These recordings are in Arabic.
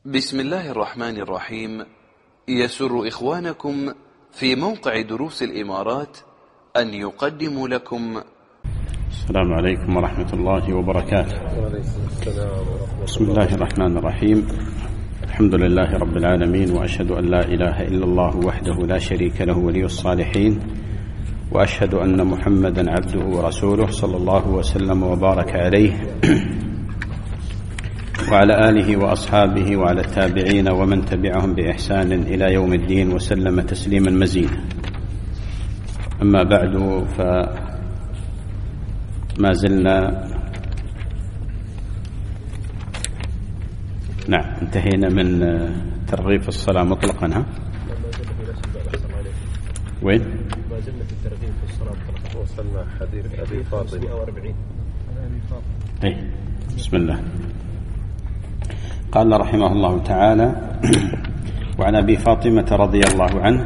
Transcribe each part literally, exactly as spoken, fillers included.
بسم الله الرحمن الرحيم. يسر إخوانكم في موقع دروس الإمارات أن يقدموا لكم السلام عليكم ورحمة الله وبركاته. بسم الله الرحمن الرحيم. الحمد لله رب العالمين، وأشهد أن لا إله إلا الله وحده لا شريك له ولي الصالحين، وأشهد أن محمدا عبده ورسوله صلى الله وسلم وبارك عليه وعلى آله وأصحابه وعلى التابعين ومن تبعهم بإحسان إلى يوم الدين وسلم تسليما مزيدا. أما بعد، فما زلنا نعم انتهينا من ترغيب الصلاة مطلقا. ها وين؟ ما زلنا في الترغيب في الصلاة مطلقا، وصلنا حديث أبي فاطمة وأربعين. أي بسم الله. قال رحمه الله تعالى: وعن أبي فاطمة رضي الله عنه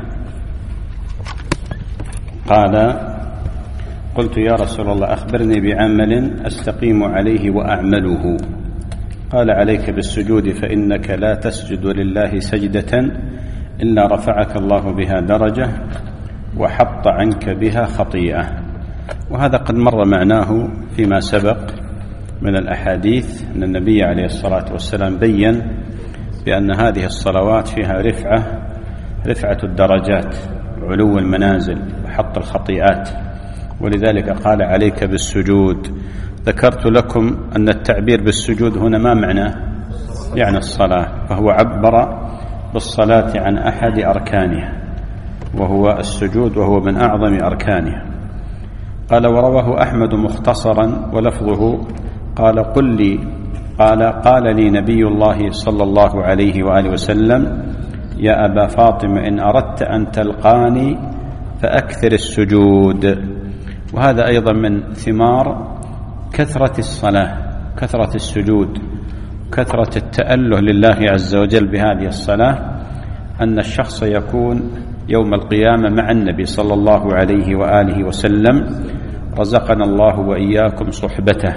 قال: قلت يا رسول الله أخبرني بعمل أستقيم عليه وأعمله. قال: عليك بالسجود، فإنك لا تسجد لله سجدة إلا رفعك الله بها درجة وحط عنك بها خطيئة. وهذا قد مر معناه فيما سبق من الأحاديث أن النبي عليه الصلاة والسلام بيّن بأن هذه الصلوات فيها رفعة رفعة الدرجات وعلو المنازل وحط الخطيئات، ولذلك قال: عليك بالسجود. ذكرت لكم أن التعبير بالسجود هنا ما معناه؟ يعني الصلاة، فهو عبر بالصلاة عن أحد أركانها وهو السجود، وهو من أعظم أركانها. قال: ورواه أحمد مختصرا ولفظه قال: قل لي قال قال لي نبي الله صلى الله عليه وآله وسلم: يا أبا فاطمة إن أردت أن تلقاني فأكثر السجود. وهذا أيضا من ثمار كثرة الصلاة، كثرة السجود، كثرة التأله لله عز وجل بهذه الصلاة، أن الشخص يكون يوم القيامة مع النبي صلى الله عليه وآله وسلم، رزقنا الله وإياكم صحبته.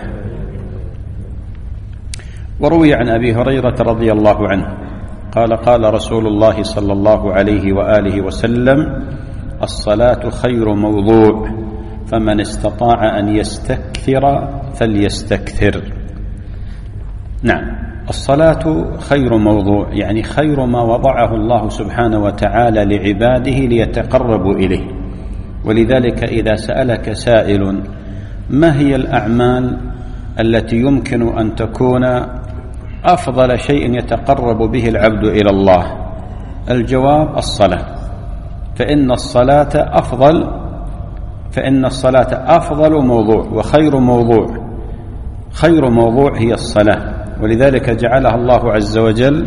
وروي عن أبي هريرة رضي الله عنه قال: قال رسول الله صلى الله عليه وآله وسلم: الصلاة خير موضوع، فمن استطاع أن يستكثر فليستكثر. نعم، الصلاة خير موضوع، يعني خير ما وضعه الله سبحانه وتعالى لعباده ليتقربوا إليه. ولذلك إذا سألك سائل: ما هي الأعمال التي يمكن أن تكون أفضل شيء يتقرب به العبد إلى الله؟ الجواب: الصلاة. فإن الصلاة أفضل فإن الصلاة أفضل موضوع وخير موضوع. خير موضوع هي الصلاة، ولذلك جعلها الله عز وجل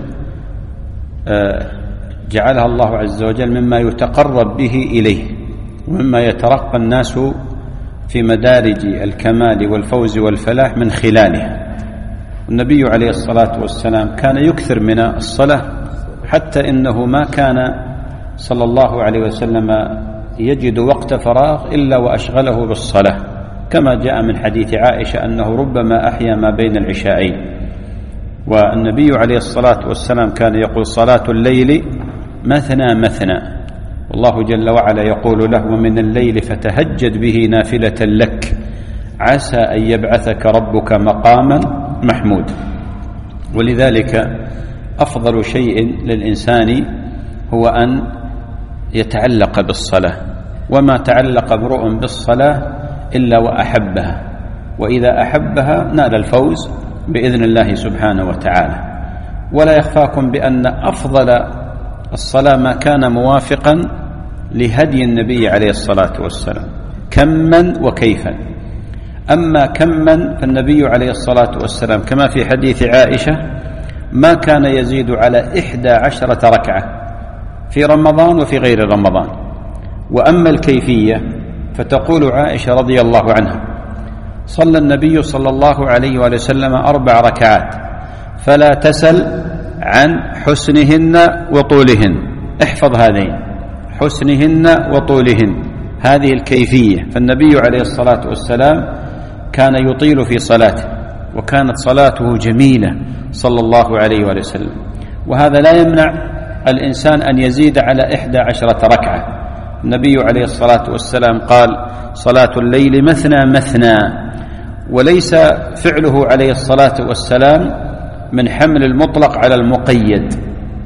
جعلها الله عز وجل مما يتقرب به إليه ومما يترقى الناس في مدارج الكمال والفوز والفلاح من خلالها. النبي عليه الصلاة والسلام كان يكثر من الصلاة، حتى إنه ما كان صلى الله عليه وسلم يجد وقت فراغ إلا وأشغله بالصلاة، كما جاء من حديث عائشة أنه ربما أحيا ما بين العشاءين. والنبي عليه الصلاة والسلام كان يقول: صلاة الليل مثنى مثنى، والله جل وعلا يقول له: ومن الليل فتهجد به نافلة لك عسى أن يبعثك ربك مقاما محمود. ولذلك أفضل شيء للإنسان هو أن يتعلق بالصلاة، وما تعلق امرؤ بالصلاة إلا وأحبها، وإذا أحبها نال الفوز بإذن الله سبحانه وتعالى. ولا يخفاكم بأن أفضل الصلاة ما كان موافقا لهدي النبي عليه الصلاة والسلام كما وكيفا. أما كما فالنبي عليه الصلاة والسلام كما في حديث عائشة ما كان يزيد على إحدى عشرة ركعة في رمضان وفي غير رمضان. وأما الكيفية فتقول عائشة رضي الله عنها: صلى النبي صلى الله عليه وآله وسلم أربع ركعات فلا تسل عن حسنهن وطولهن. احفظ هذين: حسنهن وطولهن، هذه الكيفية. فالنبي عليه الصلاة والسلام كان يطيل في صلاته، وكانت صلاته جميلة صلى الله عليه وآله وسلم. وهذا لا يمنع الإنسان أن يزيد على إحدى عشرة ركعة. النبي عليه الصلاة والسلام قال: صلاة الليل مثنى مثنى، وليس فعله عليه الصلاة والسلام من حمل المطلق على المقيد،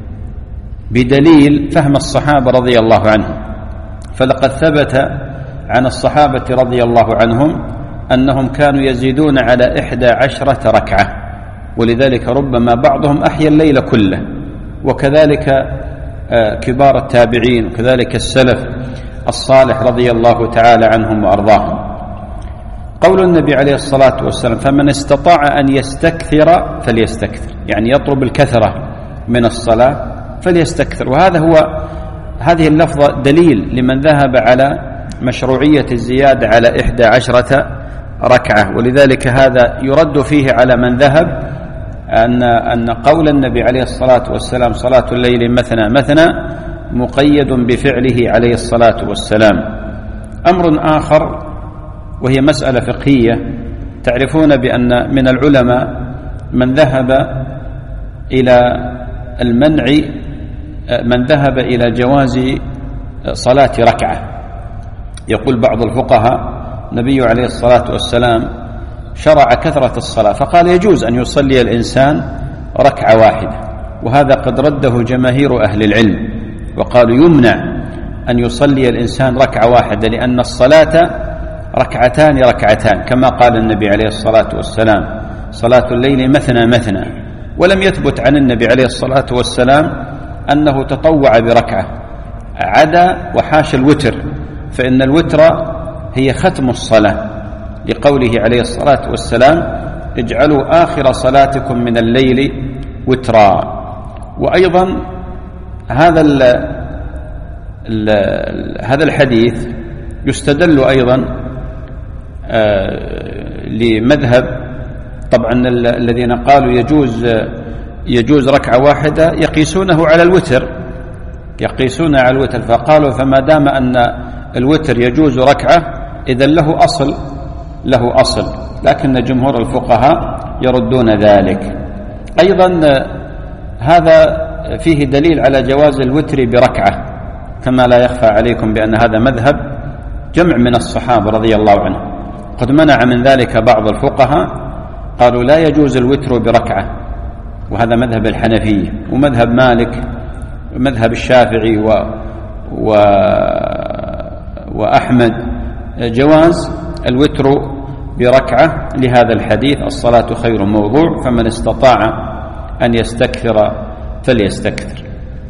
بدليل فهم الصحابة رضي الله عنهم. فلقد ثبت عن الصحابة رضي الله عنهم أنهم كانوا يزيدون على إحدى عشرة ركعة، ولذلك ربما بعضهم أحيا الليل كله، وكذلك كبار التابعين، وكذلك السلف الصالح رضي الله تعالى عنهم وأرضاهم. قول النبي عليه الصلاة والسلام: فمن استطاع أن يستكثر فليستكثر، يعني يطلب الكثرة من الصلاة فليستكثر. وهذا هو هذه اللفظة دليل لمن ذهب على مشروعية الزيادة على إحدى عشرة ركعة، ولذلك هذا يرد فيه على من ذهب أن أن قول النبي عليه الصلاة والسلام: صلاة الليل مثنى مثنى، مقيد بفعله عليه الصلاة والسلام. أمر آخر وهي مسألة فقهية، تعرفون بأن من العلماء من ذهب إلى المنع، من ذهب إلى جواز صلاة ركعة. يقول بعض الفقهاء: النبي عليه الصلاة والسلام شرع كثرة الصلاة، فقال يجوز أن يصلي الإنسان ركعة واحدة، وهذا قد رده جماهير أهل العلم، وقالوا يمنع أن يصلي الإنسان ركعة واحدة، لأن الصلاة ركعتان ركعتان، كما قال النبي عليه الصلاة والسلام: صلاة الليل مثنى مثنى. ولم يثبت عن النبي عليه الصلاة والسلام أنه تطوع بركعة، عدا وحاش الوتر، فإن الوتر هي ختم الصلاة، لقوله عليه الصلاة والسلام: اجعلوا آخر صلاتكم من الليل وترا. وأيضا هذا ال ال هذا الحديث يستدل أيضا آه لمذهب، طبعا الذين قالوا يجوز يجوز ركعة واحدة يقيسونه على الوتر، يقيسون على الوتر، فقالوا فما دام أن الوتر يجوز ركعة إذن له أصل له أصل لكن جمهور الفقهاء يردون ذلك. أيضا هذا فيه دليل على جواز الوتر بركعة، كما لا يخفى عليكم بأن هذا مذهب جمع من الصحابة رضي الله عنهم. قد منع من ذلك بعض الفقهاء، قالوا لا يجوز الوتر بركعة، وهذا مذهب الحنفية ومذهب مالك ومذهب الشافعي و... و... وأحمد، جواز الوتر بركعة لهذا الحديث: الصلاة خير موضوع، فمن استطاع أن يستكثر فليستكثر.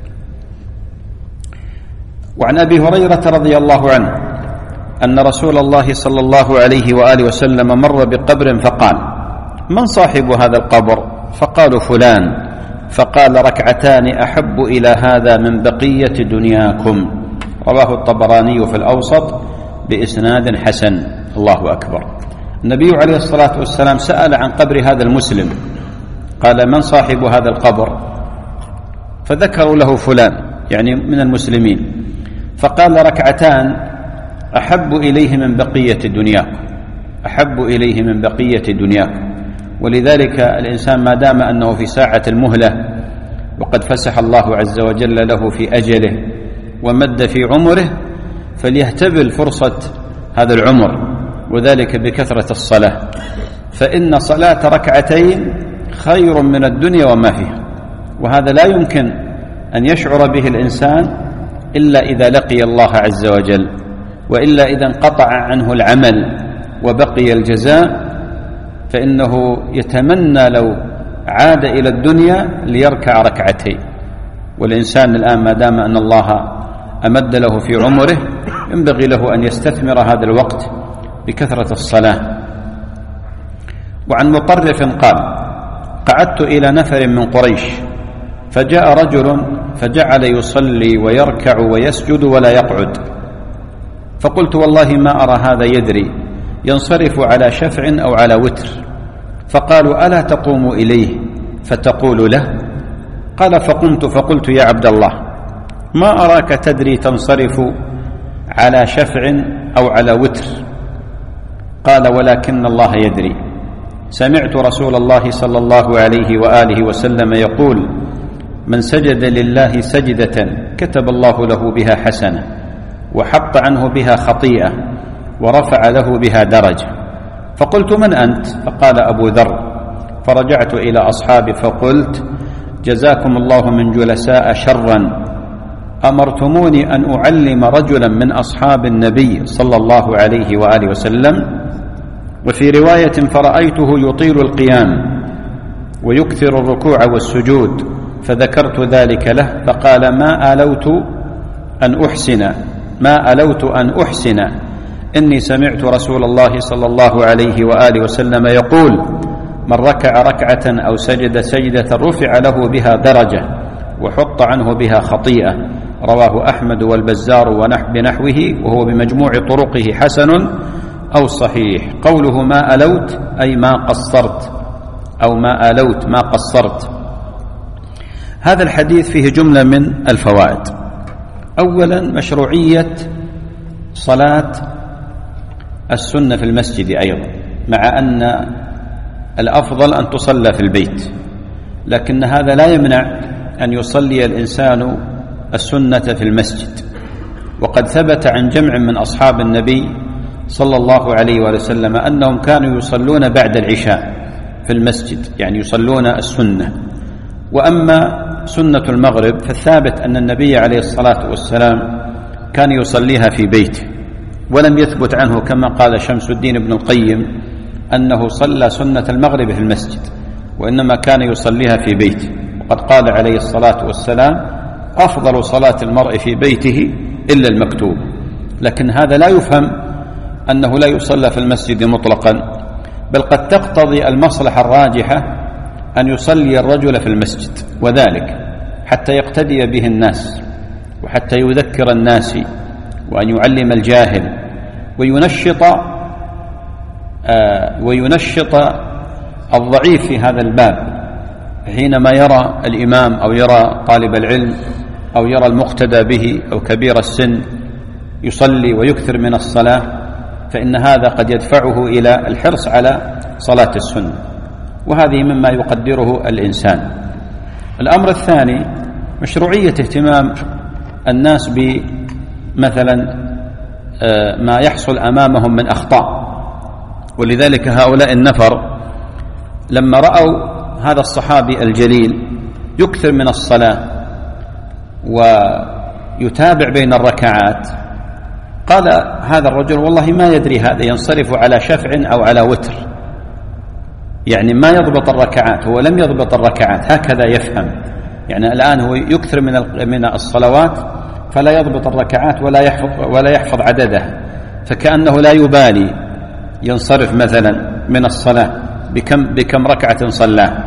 وعن أبي هريرة رضي الله عنه أن رسول الله صلى الله عليه وآله وسلم مر بقبر فقال: من صاحب هذا القبر؟ فقالوا: فلان. فقال: ركعتان أحب إلى هذا من بقية دنياكم. رواه الطبراني في الأوسط بإسناد حسن. الله أكبر. النبي عليه الصلاة والسلام سأل عن قبر هذا المسلم، قال: من صاحب هذا القبر؟ فذكروا له فلان، يعني من المسلمين. فقال: ركعتان أحب إليه من بقية دنياكم، أحب إليه من بقية دنياكم. ولذلك الإنسان ما دام أنه في ساعة المهلة، وقد فسح الله عز وجل له في أجله ومد في عمره، فليهتبل فرصة هذا العمر، وذلك بكثرة الصلاة، فإن صلاة ركعتين خير من الدنيا وما فيها. وهذا لا يمكن أن يشعر به الإنسان إلا إذا لقي الله عز وجل، وإلا إذا انقطع عنه العمل وبقي الجزاء، فإنه يتمنى لو عاد إلى الدنيا ليركع ركعتين. والإنسان الآن ما دام أن الله أمد له في عمره، ينبغي له أن يستثمر هذا الوقت بكثرة الصلاة. وعن مطرف قال: قعدت إلى نفر من قريش، فجاء رجل فجعل يصلي ويركع ويسجد ولا يقعد، فقلت: والله ما أرى هذا يدري ينصرف على شفع أو على وتر. فقالوا: ألا تقوم إليه فتقول له؟ قال: فقمت فقلت: يا عبد الله، ما أراك تدري تنصرف على شفع أو على وتر؟ قال: ولكن الله يدري. سمعت رسول الله صلى الله عليه وآله وسلم يقول: من سجد لله سجدة كتب الله له بها حسنة وحط عنه بها خطيئة ورفع له بها درجة. فقلت: من أنت؟ فقال: أبو ذر. فرجعت إلى أصحابي فقلت: جزاكم الله من جلساء شرا، أمرتموني أن أعلم رجلا من أصحاب النبي صلى الله عليه وآله وسلم. وفي رواية: فرأيته يطيل القيام ويكثر الركوع والسجود، فذكرت ذلك له فقال: ما ألوت أن أحسن ما ألوت أن أحسن إني سمعت رسول الله صلى الله عليه وآله وسلم يقول: من ركع ركعة أو سجد سجدة رفع له بها درجة وحط عنه بها خطيئة. رواه أحمد والبزار ونحو بنحوه، وهو بمجموع طرقه حسن أو صحيح. قوله ما ألوت أي ما قصرت، أو ما ألوت ما قصرت. هذا الحديث فيه جملة من الفوائد. أولا: مشروعية صلاة السنة في المسجد أيضا، مع أن الأفضل أن تصلى في البيت، لكن هذا لا يمنع أن يصلي الإنسان السنة في المسجد. وقد ثبت عن جمع من أصحاب النبي صلى الله عليه وسلم أنهم كانوا يصلون بعد العشاء في المسجد، يعني يصلون السنة. وأما سنة المغرب فالثابت أن النبي عليه الصلاة والسلام كان يصليها في بيته، ولم يثبت عنه كما قال شمس الدين ابن القيم أنه صلى سنة المغرب في المسجد، وإنما كان يصليها في بيته. وقد قال عليه الصلاة والسلام: أفضل صلاة المرء في بيته إلا المكتوب. لكن هذا لا يفهم أنه لا يصلى في المسجد مطلقا، بل قد تقتضي المصلحة الراجحة أن يصلي الرجل في المسجد، وذلك حتى يقتدي به الناس، وحتى يذكر الناس، وأن يعلم الجاهل، وينشط آه وينشط الضعيف في هذا الباب حينما يرى الإمام أو يرى طالب العلم أو يرى المقتدى به أو كبير السن يصلي ويكثر من الصلاة، فإن هذا قد يدفعه إلى الحرص على صلاة السنة، وهذه مما يقدره الإنسان. الأمر الثاني: مشروعية اهتمام الناس بمثلا ما يحصل أمامهم من أخطاء. ولذلك هؤلاء النفر لما رأوا هذا الصحابي الجليل يكثر من الصلاة ويتابع بين الركعات، قال هذا الرجل: والله ما يدري هذا ينصرف على شفع أو على وتر، يعني ما يضبط الركعات، هو لم يضبط الركعات، هكذا يفهم. يعني الآن هو يكثر من من الصلوات فلا يضبط الركعات ولا يحفظ ولا يحفظ عددها، فكأنه لا يبالي ينصرف مثلا من الصلاة بكم بكم ركعة صلاها.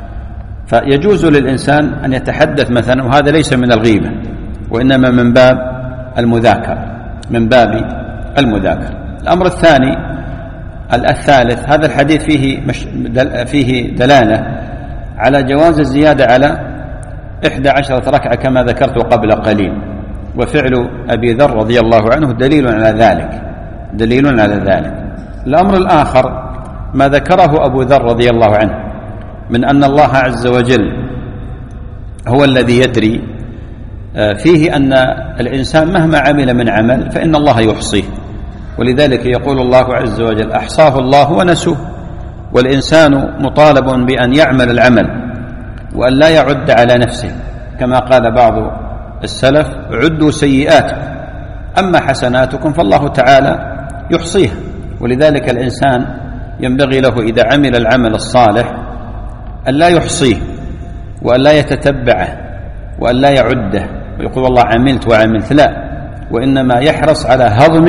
فيجوز للإنسان أن يتحدث مثلا، وهذا ليس من الغيبة وإنما من باب المذاكرة من باب المذاكرة. الأمر الثاني الثالث: هذا الحديث فيه مش دل فيه دلالة على جواز الزيادة على إحدى عشرة ركعة كما ذكرت قبل قليل، وفعل أبي ذر رضي الله عنه دليل على ذلك دليل على ذلك. الأمر الآخر ما ذكره أبو ذر رضي الله عنه من أن الله عز وجل هو الذي يدري، فيه أن الإنسان مهما عمل من عمل فإن الله يحصيه، ولذلك يقول الله عز وجل: أحصاه الله ونسوه. والإنسان مطالب بأن يعمل العمل وأن لا يعد على نفسه، كما قال بعض السلف: عدوا سيئاتكم أما حسناتكم فالله تعالى يحصيها. ولذلك الإنسان ينبغي له إذا عمل العمل الصالح أن لا يحصيه وأن لا يتتبعه وأن لا يعده ويقول والله عملت وعملت، لا، وإنما يحرص على هضم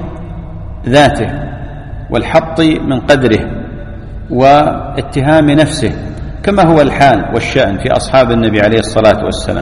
ذاته والحط من قدره واتهام نفسه، كما هو الحال والشأن في أصحاب النبي عليه الصلاة والسلام.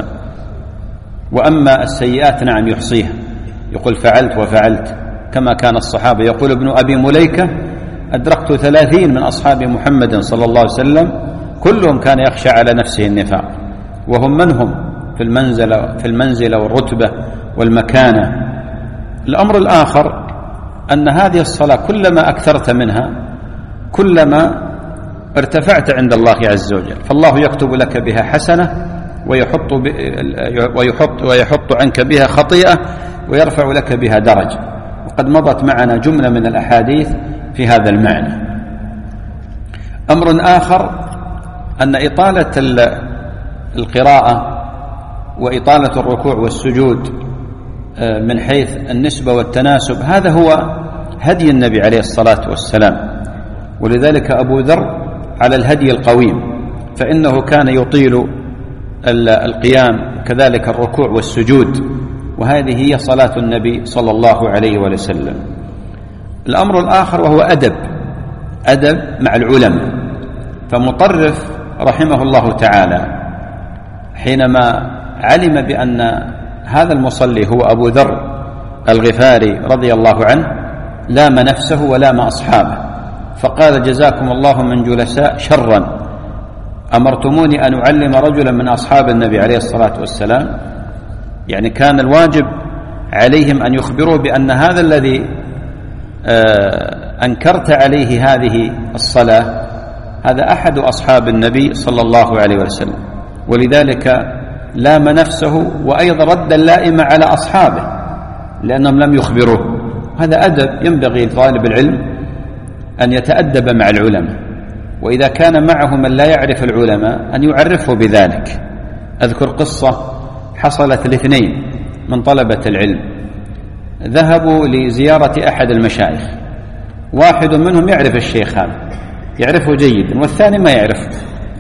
وأما السيئات نعم يحصيها، يقول فعلت وفعلت، كما كان الصحابة. يقول ابن أبي مليكة: أدركت ثلاثين من أصحاب محمد صلى الله عليه وسلم كلهم كان يخشى على نفسه النفاق، وهم من هم في المنزلة, في المنزلة والرتبة والمكانة. الأمر الآخر أن هذه الصلاة كلما أكثرت منها كلما ارتفعت عند الله عز وجل، فالله يكتب لك بها حسنة ويحط, ويحط, ويحط عنك بها خطيئة ويرفع لك بها درجة. وقد مضت معنا جملة من الأحاديث في هذا المعنى. أمر آخر أن إطالة القراءة وإطالة الركوع والسجود من حيث النسبة والتناسب هذا هو هدي النبي عليه الصلاة والسلام، ولذلك أبو ذر على الهدي القويم، فإنه كان يطيل القيام كذلك الركوع والسجود، وهذه هي صلاة النبي صلى الله عليه وسلم. الأمر الآخر وهو أدب أدب مع العلماء. فمطرف رحمه الله تعالى حينما علم بأن هذا المصلي هو أبو ذر الغفاري رضي الله عنه لام نفسه ولام أصحابه، فقال: جزاكم الله من جلساء شرا، أمرتموني أن أعلم رجلا من أصحاب النبي عليه الصلاة والسلام. يعني كان الواجب عليهم أن يخبروا بأن هذا الذي أنكرت عليه هذه الصلاة هذا أحد أصحاب النبي صلى الله عليه وسلم، ولذلك لام نفسه وأيضا رد اللائمة على أصحابه لأنهم لم يخبروه. هذا أدب ينبغي لطالب العلم أن يتأدب مع العلماء، وإذا كان معه من لا يعرف العلماء أن يعرفه بذلك. أذكر قصة حصلت لاثنين من طلبة العلم، ذهبوا لزيارة أحد المشايخ، واحد منهم يعرف الشيخ هذا يعرفه جيدا والثاني ما يعرفه،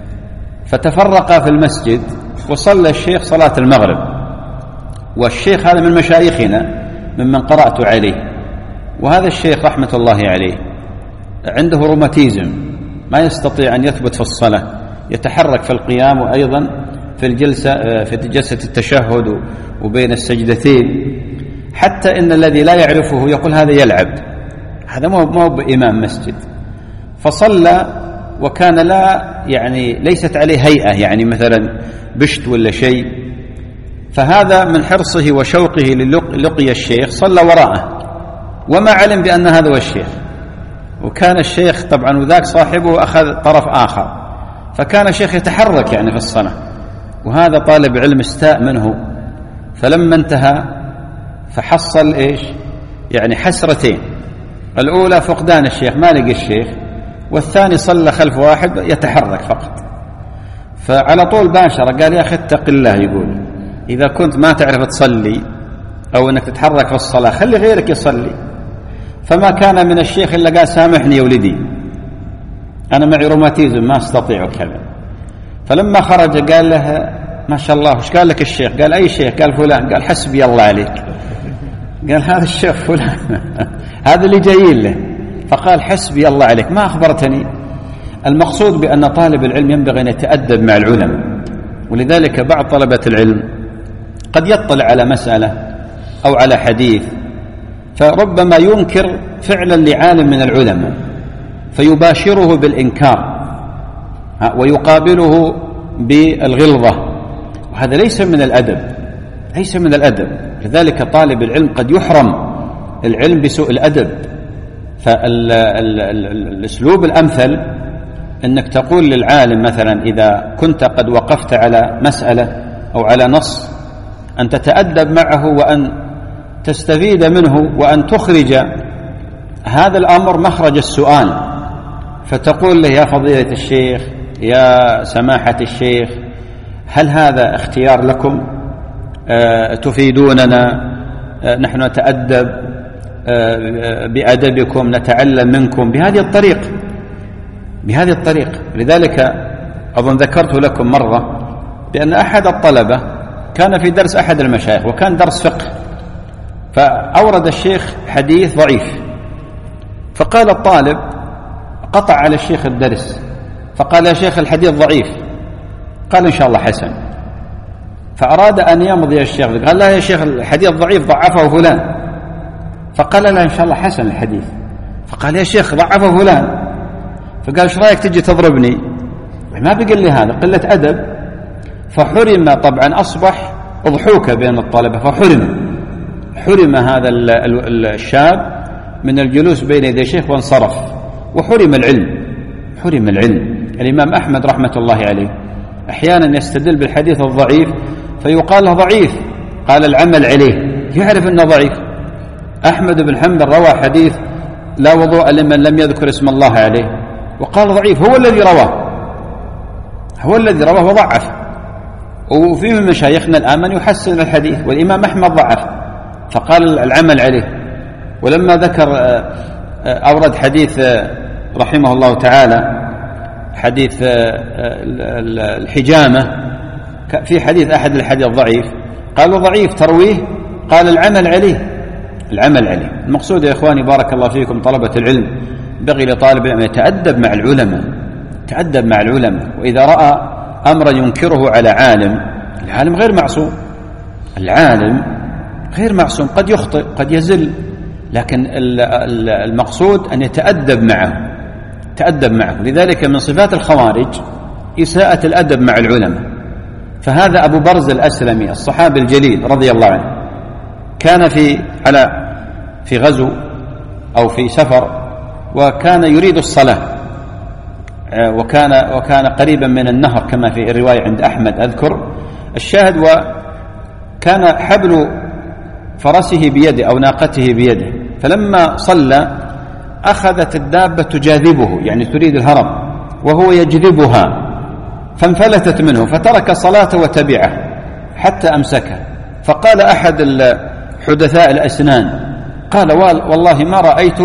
فتفرقا في المسجد وصلى الشيخ صلاة المغرب، والشيخ هذا من مشايخنا ممن قرأت عليه، وهذا الشيخ رحمة الله عليه عنده روماتيزم ما يستطيع أن يثبت في الصلاة، يتحرك في القيام وأيضا في الجلسة في جلسة التشهد وبين السجدتين، حتى إن الذي لا يعرفه يقول هذا يلعب، هذا ما هو بإمام مسجد. فصلى وكان لا يعني ليست عليه هيئة، يعني مثلا بشت ولا شيء، فهذا من حرصه وشوقه للقي الشيخ صلى وراءه وما علم بأن هذا هو الشيخ، وكان الشيخ طبعا وذاك صاحبه أخذ طرف آخر، فكان الشيخ يتحرك يعني في الصلاة، وهذا طالب علم استاء منه. فلما انتهى فحصل إيش يعني حسرتين، الأولى فقدان الشيخ ما لقي الشيخ، والثاني صلى خلف واحد يتحرك فقط. فعلى طول باشر قال: يا أخي اتق الله، يقول إذا كنت ما تعرف تصلي أو أنك تتحرك في الصلاة خلي غيرك يصلي. فما كان من الشيخ إلا قال: سامحني يا ولدي أنا معي روماتيزم ما أستطيع كذا. فلما خرج قال له: ما شاء الله وش قال لك الشيخ؟ قال: أي شيخ؟ قال: فلان. قال: حسبي الله عليك. قال: هذا الشيخ فلان هذا اللي جايين له. فقال: حسبي الله عليك ما أخبرتني. المقصود بأن طالب العلم ينبغي أن يتأدب مع العلماء، ولذلك بعض طلبة العلم قد يطلع على مسألة أو على حديث فربما ينكر فعلا لعالم من العلماء فيباشره بالإنكار ويقابله بالغلظة، وهذا ليس من الأدب، ليس من الأدب. لذلك طالب العلم قد يحرم العلم بسوء الأدب. فالأسلوب الأمثل أنك تقول للعالم مثلا إذا كنت قد وقفت على مسألة أو على نص أن تتأدب معه وأن تستفيد منه وأن تخرج هذا الأمر مخرج السؤال، فتقول له: يا فضيلة الشيخ، يا سماحة الشيخ، هل هذا اختيار لكم؟ أه تفيدوننا، أه نحن نتأدب أه بأدبكم، نتعلم منكم بهذه الطريقة بهذه الطريقة. لذلك أظن ذكرت لكم مرة بأن أحد الطلبة كان في درس أحد المشايخ وكان درس فقه، فأورد الشيخ حديث ضعيف، فقال الطالب قطع على الشيخ الدرس فقال: يا شيخ الحديث ضعيف. قال: إن شاء الله حسن. فأراد أن يمضي الشيخ قال: لا يا شيخ الحديث ضعيف ضعفه فلان. فقال: لا إن شاء الله حسن الحديث. فقال: يا شيخ ضعفه فلان. فقال: ايش رايك تجي تضربني؟ ما بيقول لي هذا قلة أدب. فحرم، طبعا أصبح أضحوك بين الطلبة، فحرم حرم هذا الشاب من الجلوس بين يدي الشيخ وانصرف، وحرم العلم حرم العلم. الإمام أحمد رحمة الله عليه أحيانا يستدل بالحديث الضعيف فيقال له ضعيف، قال العمل عليه، يعرف أنه ضعيف. أحمد بن حنبل روى حديث لا وضوء لمن لم يذكر اسم الله عليه وقال ضعيف، هو الذي رواه هو الذي رواه وضعف. وفي من مشايخنا الآن من يحسن الحديث، والإمام أحمد ضعف فقال العمل عليه. ولما ذكر أورد حديث رحمه الله تعالى حديث الحجامة في حديث أحد الحديث ضعيف، قالوا ضعيف ترويه، قال العمل عليه العمل عليه. المقصود يا إخواني بارك الله فيكم طلبة العلم، بغي لطالب العلم يتأدب مع العلماء يتأدب مع العلماء وإذا رأى أمرا ينكره على عالم، العالم غير معصوم العالم غير معصوم قد يخطئ قد يزل، لكن المقصود أن يتأدب معه تأدب معه. لذلك من صفات الخوارج إساءة الأدب مع العلماء. فهذا أبو برز الأسلمي الصحابي الجليل رضي الله عنه كان في على في غزو أو في سفر، وكان يريد الصلاة، وكان وكان قريبا من النهر كما في الرواية عند أحمد أذكر الشاهد، وكان حبل فرسه بيده أو ناقته بيده، فلما صلى أخذت الدابة تجاذبه يعني تريد الهرب وهو يجذبها فانفلتت منه فترك صلاته وتبعه حتى أمسكه. فقال أحد حدثاء الأسنان قال والله ما رأيت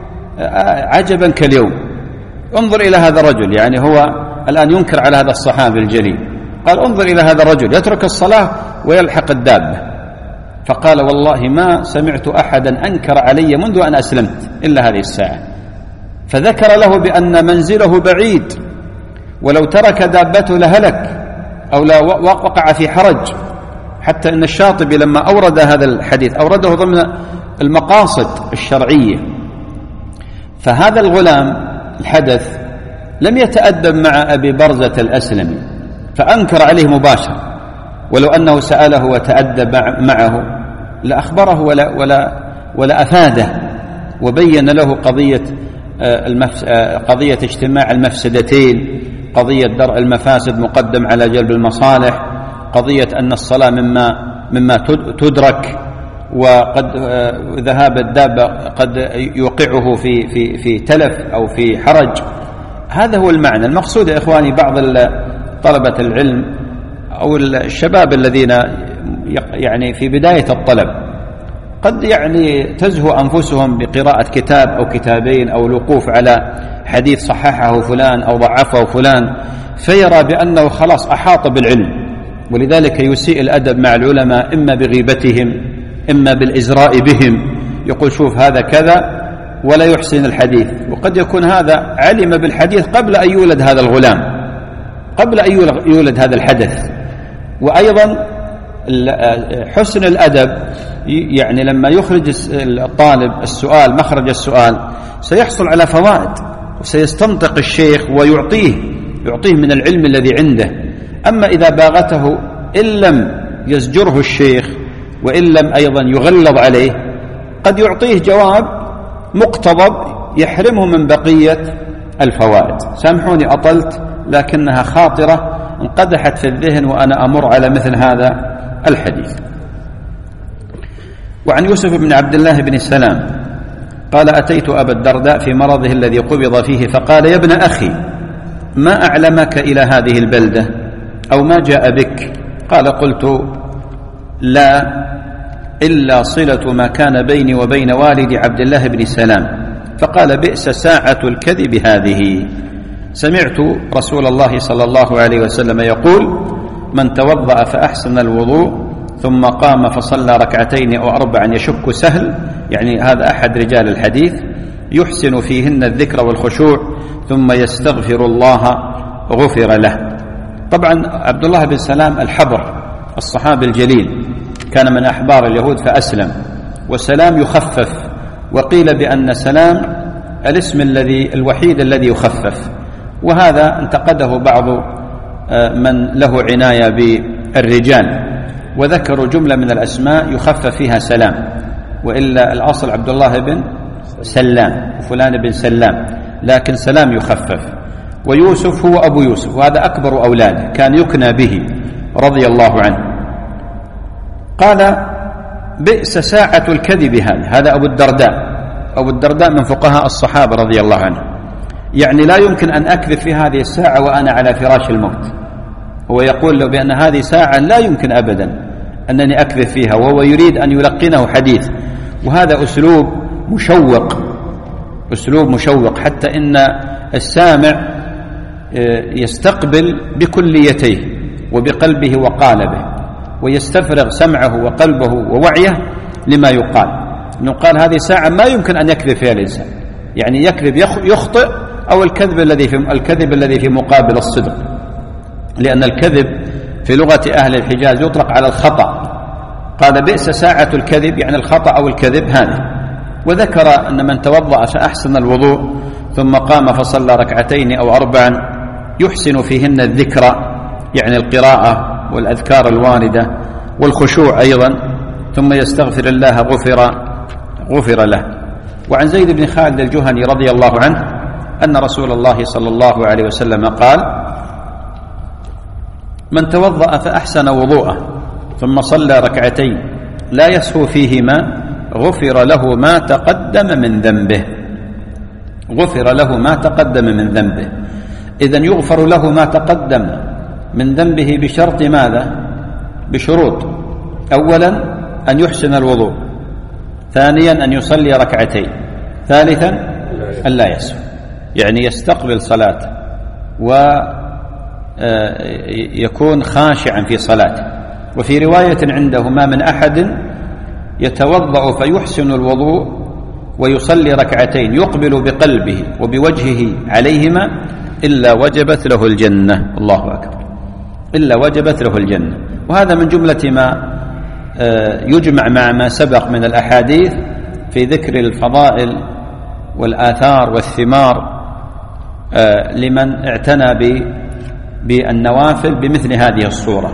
عجبا كاليوم، انظر إلى هذا الرجل، يعني هو الآن ينكر على هذا الصحابي الجليل، قال انظر إلى هذا الرجل يترك الصلاة ويلحق الدابة. فقال والله ما سمعت أحدا أنكر علي منذ أن أسلمت إلا هذه الساعة. فذكر له بأن منزله بعيد ولو ترك دابته لهلك أو لا وقع في حرج، حتى أن الشاطبي لما أورد هذا الحديث أورده ضمن المقاصد الشرعية. فهذا الغلام الحدث لم يتأدب مع أبي برزة الأسلمي فأنكر عليه مباشرة، ولو أنه سأله وتأدب معه لأخبره ولا, ولا, ولا أفاده وبين له قضية المفس... قضية اجتماع المفسدتين، قضية درء المفاسد مقدم على جلب المصالح، قضية أن الصلاة مما, مما تدرك، وقد ذهاب الدابة قد يوقعه في, في, في تلف أو في حرج. هذا هو المعنى المقصود يا إخواني. بعض طلبة العلم أو الشباب الذين يعني في بداية الطلب قد يعني تزهو أنفسهم بقراءة كتاب أو كتابين أو الوقوف على حديث صححه فلان أو ضعفه فلان، فيرى بأنه خلاص أحاط بالعلم، ولذلك يسيء الأدب مع العلماء إما بغيبتهم إما بالإزراء بهم، يقول شوف هذا كذا ولا يحسن الحديث. وقد يكون هذا علم بالحديث قبل أن يولد هذا الغلام، قبل أن يولد هذا الحدث. وأيضا حسن الأدب يعني لما يخرج الطالب السؤال مخرج السؤال سيحصل على فوائد وسيستنطق الشيخ ويعطيه يعطيه من العلم الذي عنده. أما إذا باغته إن لم يزجره الشيخ وإن لم أيضا يغلظ عليه قد يعطيه جواب مقتضب يحرمه من بقية الفوائد. سامحوني أطلت لكنها خاطرة انقدحت في الذهن وأنا أمر على مثل هذا الحديث. وعن يوسف بن عبد الله بن السلام قال أتيت أبا الدرداء في مرضه الذي قبض فيه فقال يا ابن أخي ما أعلمك إلى هذه البلدة أو ما جاء بك؟ قال قلت لا إلا صلة ما كان بيني وبين والدي عبد الله بن سلام. فقال بئس ساعة الكذب هذه، سمعت رسول الله صلى الله عليه وسلم يقول من توضأ فأحسن الوضوء ثم قام فصلى ركعتين أو أربعا يشك سهل، يعني هذا أحد رجال الحديث، يحسن فيهن الذكر والخشوع ثم يستغفر الله غفر له. طبعا عبد الله بن سلام الحبر الصحابي الجليل كان من أحبار اليهود فأسلم، وسلام يخفف، وقيل بأن سلام الاسم الذي الوحيد الذي يخفف، وهذا انتقده بعض من له عناية بالرجال وذكروا جملة من الأسماء يخفف فيها سلام، وإلا الأصل عبد الله بن سلام وفلان بن سلام، لكن سلام يخفف. ويوسف هو أبو يوسف، وهذا أكبر أولاده، كان يكنى به رضي الله عنه. قال: بئس ساعة الكذب هذه. هذا أبو الدرداء. أبو الدرداء من فقهاء الصحابة رضي الله عنه، يعني لا يمكن أن أكذب في هذه الساعة وأنا على فراش الموت. هو يقول له بأن هذه ساعة لا يمكن أبدا أنني أكذب فيها، وهو يريد أن يلقنه حديث. وهذا أسلوب مشوق، أسلوب مشوق، حتى إن السامع يستقبل بكليتيه وبقلبه وقالبه، ويستفرغ سمعه وقلبه ووعيه لما يقال. يقال هذه ساعة ما يمكن أن يكذب فيها الإنسان، يعني يكذب يخطئ، أو الكذب الذي في الكذب الذي في مقابل الصدق، لأن الكذب في لغة أهل الحجاز يطلق على الخطأ. قال: بئس ساعة الكذب، يعني الخطأ أو الكذب هذه. وذكر أن من توضأ فأحسن الوضوء ثم قام فصلى ركعتين أو أربعا يحسن فيهن الذكر، يعني القراءة والأذكار الواردة والخشوع أيضا، ثم يستغفر الله غفر غفر له. وعن زيد بن خالد الجهني رضي الله عنه أن رسول الله صلى الله عليه وسلم قال: من توضأ فأحسن وضوءه ثم صلى ركعتين لا يسهو فيهما غفر له ما تقدم من ذنبه. غفر له ما تقدم من ذنبه. إذن يغفر له ما تقدم من ذنبه بشرط ماذا؟ بشروط. أولا أن يحسن الوضوء، ثانيا أن يصلي ركعتين، ثالثا أن لا يسهو، يعني يستقبل صلاته ويكون خاشعا في صلاته. وفي رواية عنده: ما من أحد يتوضأ فيحسن الوضوء ويصلي ركعتين يقبل بقلبه وبوجهه عليهما إلا وجبت له الجنة. الله أكبر، إلا وجبت له الجنة. وهذا من جملة ما يجمع مع ما سبق من الأحاديث في ذكر الفضائل والآثار والثمار لمن اعتنى بالنوافل بمثل هذه الصورة.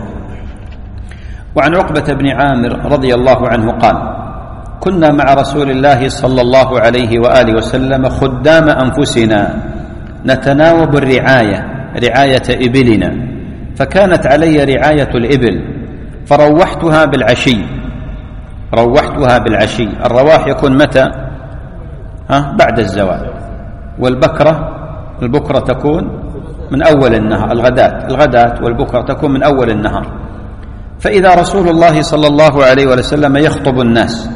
وعن عقبة بن عامر رضي الله عنه قال: كنا مع رسول الله صلى الله عليه وآله وسلم خدام أنفسنا نتناوب الرعاية، رعاية إبلنا، فكانت علي رعاية الإبل فروحتها بالعشي. روحتها بالعشي. الرواح يكون متى؟ ها؟ بعد الزوال. والبكرة البكرة تكون من أول النهار، الغداة الغداة والبكرة تكون من أول النهار. فإذا رسول الله صلى الله عليه وسلم يخطب الناس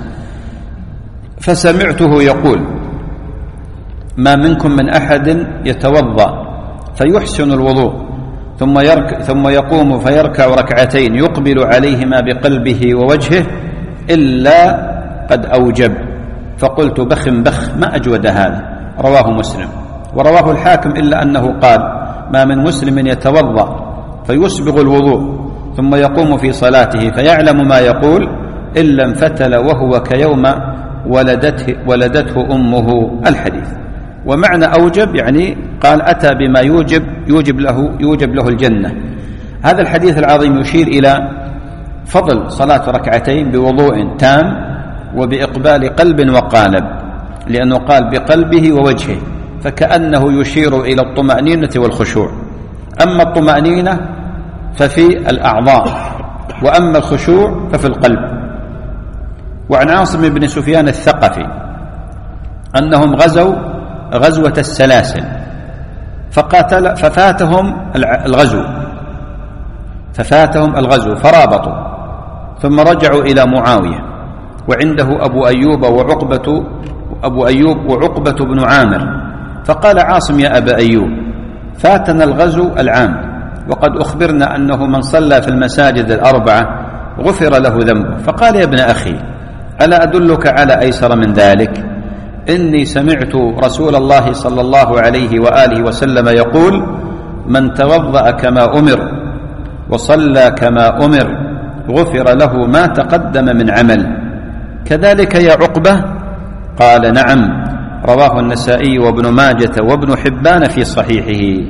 فسمعته يقول: ما منكم من أحد يتوضأ فيحسن الوضوء ثم, يرك ثم يقوم فيركع ركعتين يقبل عليهما بقلبه ووجهه إلا قد أوجب. فقلت: بخ بخ، ما أجود هذا. رواه مسلم. ورواه الحاكم إلا أنه قال: ما من مسلم يتوضأ فيسبغ الوضوء ثم يقوم في صلاته فيعلم ما يقول إلا انفتل وهو كيوم ولدته, ولدته أمه. الحديث. ومعنى أوجب يعني قال أتى بما يوجب يوجب له يوجب له الجنة. هذا الحديث العظيم يشير إلى فضل صلاة ركعتين بوضوء تام وبإقبال قلب وقالب، لأنه قال بقلبه ووجهه، فكأنه يشير إلى الطمأنينة والخشوع. أما الطمأنينة ففي الأعضاء، وأما الخشوع ففي القلب. وعن عاصم بن سفيان الثقفي أنهم غزوا غزوة السلاسل فقاتل ففاتهم الغزو ففاتهم الغزو فرابطوا، ثم رجعوا إلى معاوية وعنده أبو أيوب وعقبة أبو أيوب وعقبة بن عامر. فقال عاصم: يا أبا أيوب، فاتنا الغزو العام وقد أخبرنا أنه من صلى في المساجد الأربعة غفر له ذنبه. فقال: يا ابن أخي، ألا أدلك على أيسر من ذلك؟ إني سمعت رسول الله صلى الله عليه وآله وسلم يقول: من توضأ كما أمر وصلى كما أمر غفر له ما تقدم من عمل. كذلك يا عقبة؟ قال: نعم. رواه النسائي وابن ماجة وابن حبان في صحيحه.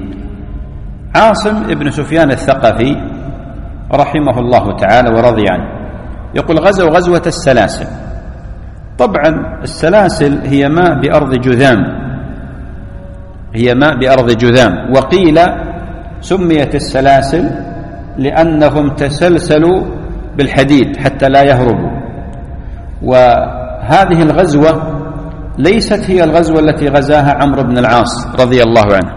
عاصم ابن سفيان الثقفي رحمه الله تعالى ورضي عنه يقول: غزوا غزوة السلاسل. طبعا السلاسل هي ماء بأرض جذام، هي ماء بأرض جذام. وقيل سميت السلاسل لأنهم تسلسلوا بالحديد حتى لا يهربوا. وهذه الغزوة ليست هي الغزوة التي غزاها عمرو بن العاص رضي الله عنه،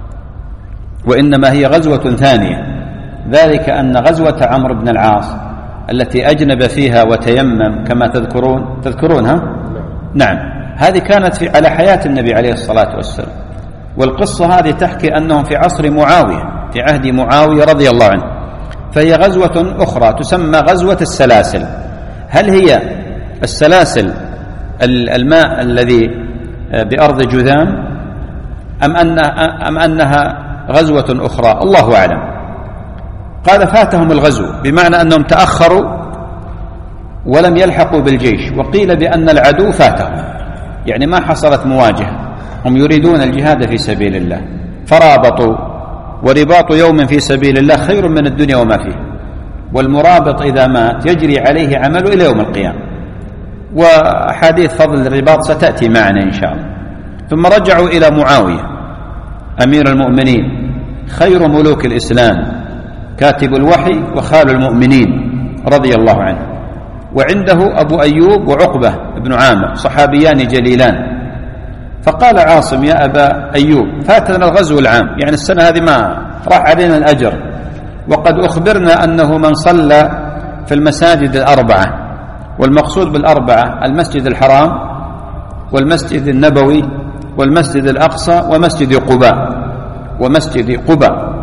وإنما هي غزوة ثانية، ذلك أن غزوة عمرو بن العاص التي أجنب فيها وتيمم كما تذكرون تذكرونها نعم، هذه كانت في على حياة النبي عليه الصلاة والسلام. والقصة هذه تحكي أنهم في عصر معاوية، في عهد معاوية رضي الله عنه، فهي غزوة أخرى تسمى غزوة السلاسل. هل هي السلاسل الماء الذي بأرض جذام أم أنها, أم أنها غزوة أخرى؟ الله أعلم. قال فاتهم الغزو بمعنى أنهم تأخروا ولم يلحقوا بالجيش، وقيل بأن العدو فاتهم، يعني ما حصلت مواجهة، هم يريدون الجهاد في سبيل الله فرابطوا، ورباط يوم في سبيل الله خير من الدنيا وما فيه، والمرابط إذا مات يجري عليه عمله إلى يوم القيامة. وحديث فضل الرباط ستأتي معنا إن شاء الله. ثم رجعوا إلى معاوية أمير المؤمنين خير ملوك الإسلام كاتب الوحي وخال المؤمنين رضي الله عنه، وعنده أبو أيوب وعقبة بن عامر صحابيان جليلان. فقال عاصم يا أبا أيوب فاتنا الغزو العام، يعني السنة هذه ما راح علينا الأجر، وقد أخبرنا أنه من صلى في المساجد الأربعة، والمقصود بالأربعة المسجد الحرام والمسجد النبوي والمسجد الأقصى ومسجد قباء ومسجد قباء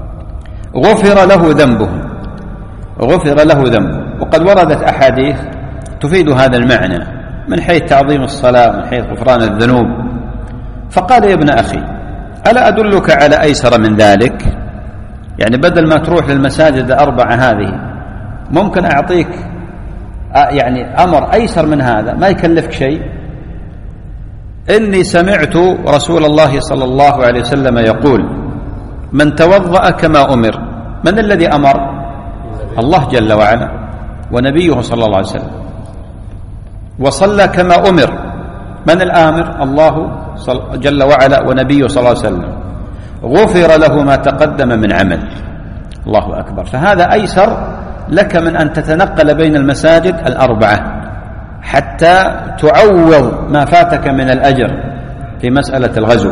غفر له ذنبه غفر له ذنبه. وقد وردت أحاديث تفيد هذا المعنى من حيث تعظيم الصلاة، من حيث غفران الذنوب. فقال يا ابن أخي ألا أدلك على أيسر من ذلك؟ يعني بدل ما تروح للمساجد الأربعة هذه ممكن أعطيك يعني أمر أيسر من هذا ما يكلفك شيء. إني سمعت رسول الله صلى الله عليه وسلم يقول من توضأ كما أمر. من الذي أمر؟ الله جل وعلا ونبيه صلى الله عليه وسلم. وصلى كما أمر. من الآمر؟ الله جل وعلا ونبيه صلى الله عليه وسلم. غفر له ما تقدم من عمل. الله أكبر. فهذا أيسر لك من أن تتنقل بين المساجد الأربعة حتى تعوض ما فاتك من الأجر في مسألة الغزو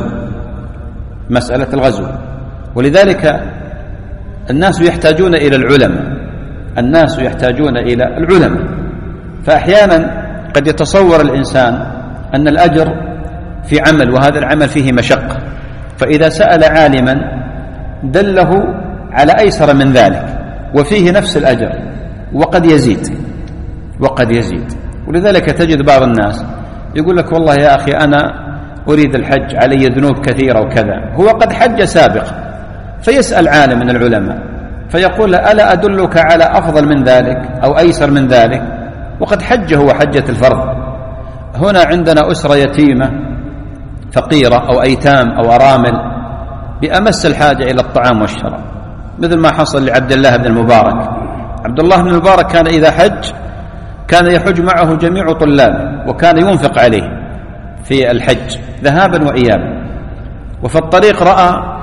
مسألة الغزو. ولذلك الناس يحتاجون إلى العلماء الناس يحتاجون إلى العلماء فأحيانا قد يتصور الإنسان أن الأجر في عمل وهذا العمل فيه مشقة، فإذا سأل عالما دله على أيسر من ذلك وفيه نفس الأجر وقد يزيد وقد يزيد. ولذلك تجد بعض الناس يقول لك والله يا أخي أنا أريد الحج علي ذنوب كثيرة وكذا، هو قد حج سابقا، فيسأل عالم من العلماء فيقول ألا أدلك على أفضل من ذلك أو أيسر من ذلك، وقد حج هو حجة الفرض. هنا عندنا أسرة يتيمة فقيرة أو أيتام أو أرامل بأمس الحاجة إلى الطعام والشراب، مثل ما حصل لعبد الله بن المبارك. عبد الله بن المبارك كان إذا حج كان يحج معه جميع طلابه وكان ينفق عليه في الحج ذهابا وإيابا. وفي الطريق رأى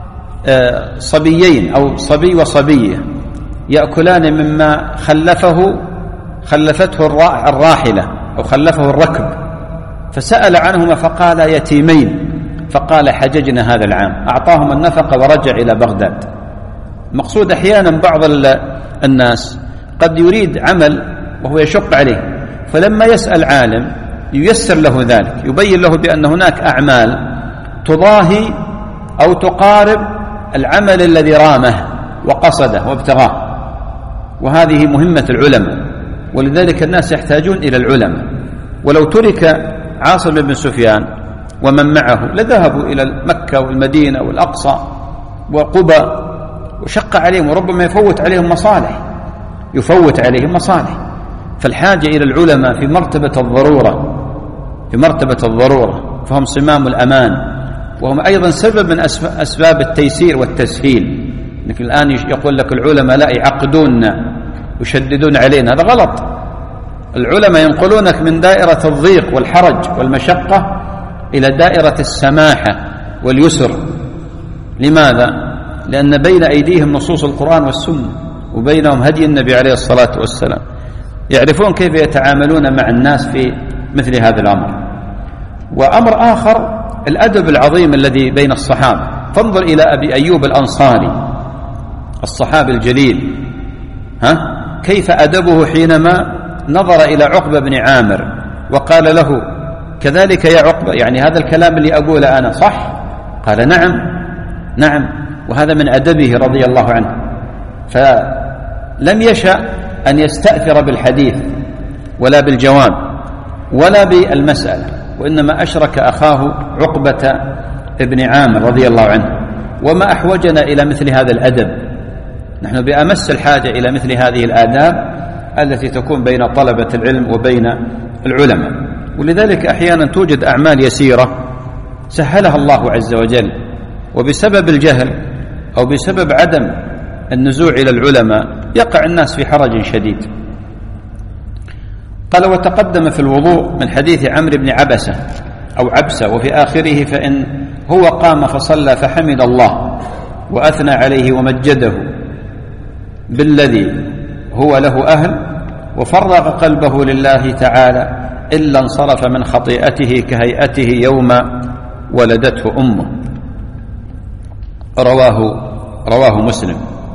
صبيين أو صبي وصبية يأكلان مما خلفه خلفته الراحلة أو خلفه الركب، فسأل عنهما فقال يتيمين، فقال حججنا هذا العام، أعطاهم النفقة ورجع إلى بغداد. مقصود أحيانا بعض الناس قد يريد عمل وهو يشق عليه، فلما يسأل عالم ييسر له ذلك، يبين له بأن هناك أعمال تضاهي أو تقارب العمل الذي رامه وقصده وابتغاه، وهذه مهمة العلماء. ولذلك الناس يحتاجون إلى العلماء. ولو ترك عاصم بن سفيان ومن معه لذهبوا إلى مكة والمدينة والأقصى وقبى وشق عليهم، وربما يفوت عليهم مصالح يفوت عليهم مصالح. فالحاجة إلى العلماء في مرتبة الضرورة في مرتبة الضرورة فهم صمام الأمان، وهم أيضا سبب من أسباب التيسير والتسهيل. لكن الآن يقول لك العلماء لا يعقدوننا يشددون علينا، هذا غلط. العلماء ينقلونك من دائرة الضيق والحرج والمشقة إلى دائرة السماحة واليسر. لماذا؟ لأن بين أيديهم نصوص القرآن والسنة وبينهم هدي النبي عليه الصلاة والسلام، يعرفون كيف يتعاملون مع الناس في مثل هذا الأمر. وأمر آخر الأدب العظيم الذي بين الصحابة. فانظر إلى أبي أيوب الأنصاري الصحابي الجليل، ها كيف أدبه حينما نظر إلى عقبة بن عامر وقال له كذلك يا عقبة، يعني هذا الكلام اللي أقوله أنا صح؟ قال نعم نعم، وهذا من أدبه رضي الله عنه. فلم يشأ أن يستأثر بالحديث ولا بالجواب ولا بالمسألة، وإنما أشرك أخاه عقبة ابن عامر رضي الله عنه. وما أحوجنا إلى مثل هذا الأدب، نحن بأمس الحاجة إلى مثل هذه الآداب التي تكون بين طلبة العلم وبين العلماء. ولذلك أحيانا توجد أعمال يسيرة سهلها الله عز وجل، وبسبب الجهل أو بسبب عدم النزوع إلى العلماء يقع الناس في حرج شديد. قال وتقدم في الوضوء من حديث عمرو بن عبسة أو عبسة وفي آخره فإن هو قام فصلى فحمد الله وأثنى عليه ومجده بالذي هو له أهل وفرغ قلبه لله تعالى إلا انصرف من خطيئته كهيئته يوم ولدته أمه. رواه رواه مسلم.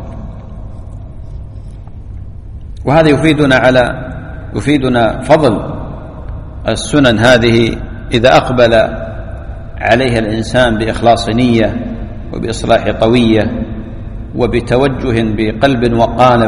وهذا يفيدنا على يفيدنا فضل السنن هذه إذا أقبل عليها الإنسان بإخلاص نية وبإصلاح طوية وبتوجه بقلب وقالب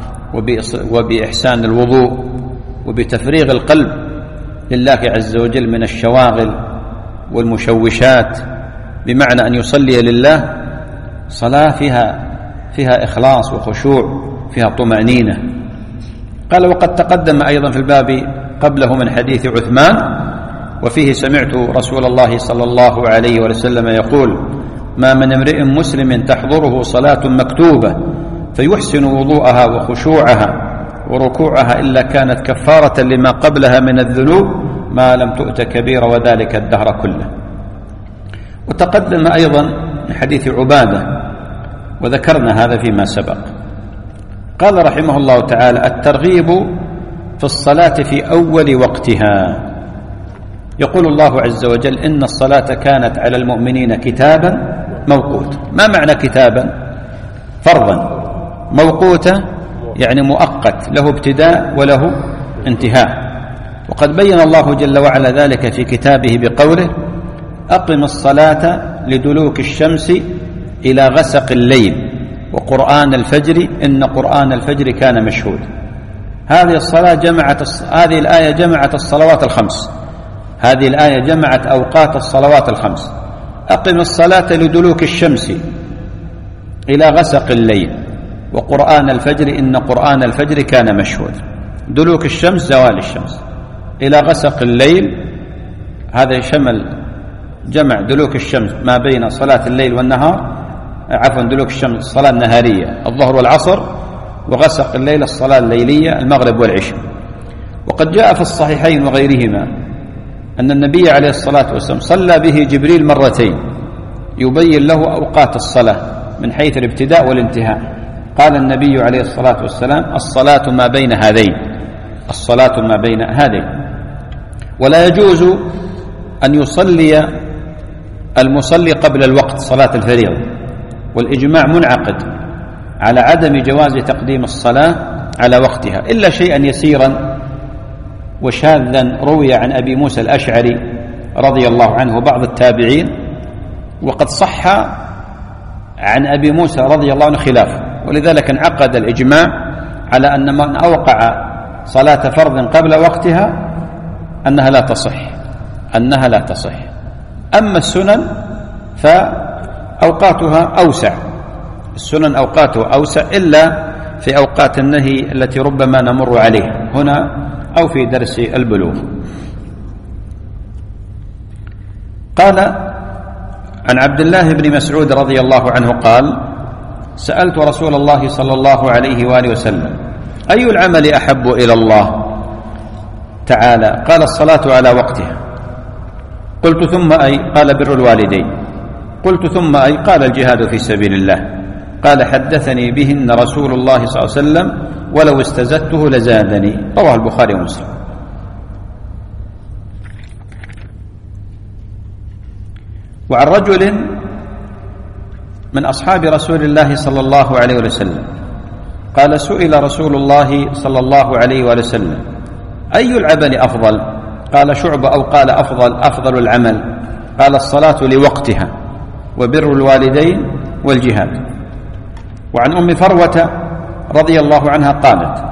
وبإحسان الوضوء وبتفريغ القلب لله عز وجل من الشواغل والمشوشات، بمعنى أن يصلي لله صلاة فيها فيها إخلاص وخشوع فيها طمأنينة. قال وقد تقدم أيضا في الباب قبله من حديث عثمان وفيه سمعت رسول الله صلى الله عليه وسلم يقول ما من امرئ مسلم تحضره صلاة مكتوبة فيحسن وضوءها وخشوعها وركوعها إلا كانت كفارة لما قبلها من الذنوب ما لم تؤت كبيرة وذلك الدهر كله. وتقدم أيضا من حديث عبادة وذكرنا هذا فيما سبق. قال رحمه الله تعالى الترغيب في الصلاة في أول وقتها. يقول الله عز وجل إن الصلاة كانت على المؤمنين كتابا موقوتا. ما معنى كتابا؟ فرضا. موقوتا يعني مؤقت له ابتداء وله انتهاء. وقد بين الله جل وعلا ذلك في كتابه بقوله أقم الصلاة لدلوك الشمس إلى غسق الليل وقرآن الفجر إن قرآن الفجر كان مشهودا. هذه الصلاة جمعت هذه الآية جمعت الصلوات الخمس. هذه الآية جمعت أوقات الصلوات الخمس. أقم الصلاة لدلوك الشمس إلى غسق الليل وقرآن الفجر إن قرآن الفجر كان مشهودا. دلوك الشمس زوال الشمس، إلى غسق الليل هذا يشمل جمع دلوك الشمس ما بين صلاة الليل والنهار، عفوا دلوك الشمس الصلاة النهارية الظهر والعصر، وغسق الليل الصلاة الليلية المغرب والعشاء. وقد جاء في الصحيحين وغيرهما أن النبي عليه الصلاة والسلام صلى به جبريل مرتين يبين له أوقات الصلاة من حيث الابتداء والانتهاء. قال النبي عليه الصلاة والسلام الصلاة ما بين هذين، الصلاة ما بين هذين. ولا يجوز أن يصلي المصلي قبل الوقت صلاة الفريضة، والإجماع منعقد على عدم جواز تقديم الصلاة على وقتها إلا شيئا يسيرا وشاذا روي عن أبي موسى الأشعري رضي الله عنه وبعض التابعين. وقد صح عن أبي موسى رضي الله عنه خلافه، ولذلك انعقد الإجماع على أن من أوقع صلاة فرض قبل وقتها أنها لا تصح أنها لا تصح. أما السنن فأوقاتها أوسع، السنن أوقاتها أوسع إلا في أوقات النهي التي ربما نمر عليها هنا أو في درس البلوغ. قال عن عبد الله بن مسعود رضي الله عنه قال سألت رسول الله صلى الله عليه وآله وسلم أي العمل أحب إلى الله تعالى؟ قال الصلاة على وقتها. قلت ثم أي؟ قال بر الوالدين. قلت ثم أي؟ قال الجهاد في سبيل الله. قال حدثني بهن رسول الله صلى الله عليه وسلم ولو استزدته لزادني. رواه البخاري ومسلم. وعن رجل من أصحاب رسول الله صلى الله عليه وسلم قال سئل رسول الله صلى الله عليه وسلم أي العمل أفضل؟ قال شعبة أو قال أفضل أفضل العمل؟ قال الصلاة لوقتها وبر الوالدين والجهاد. وعن أم فروة رضي الله عنها قالت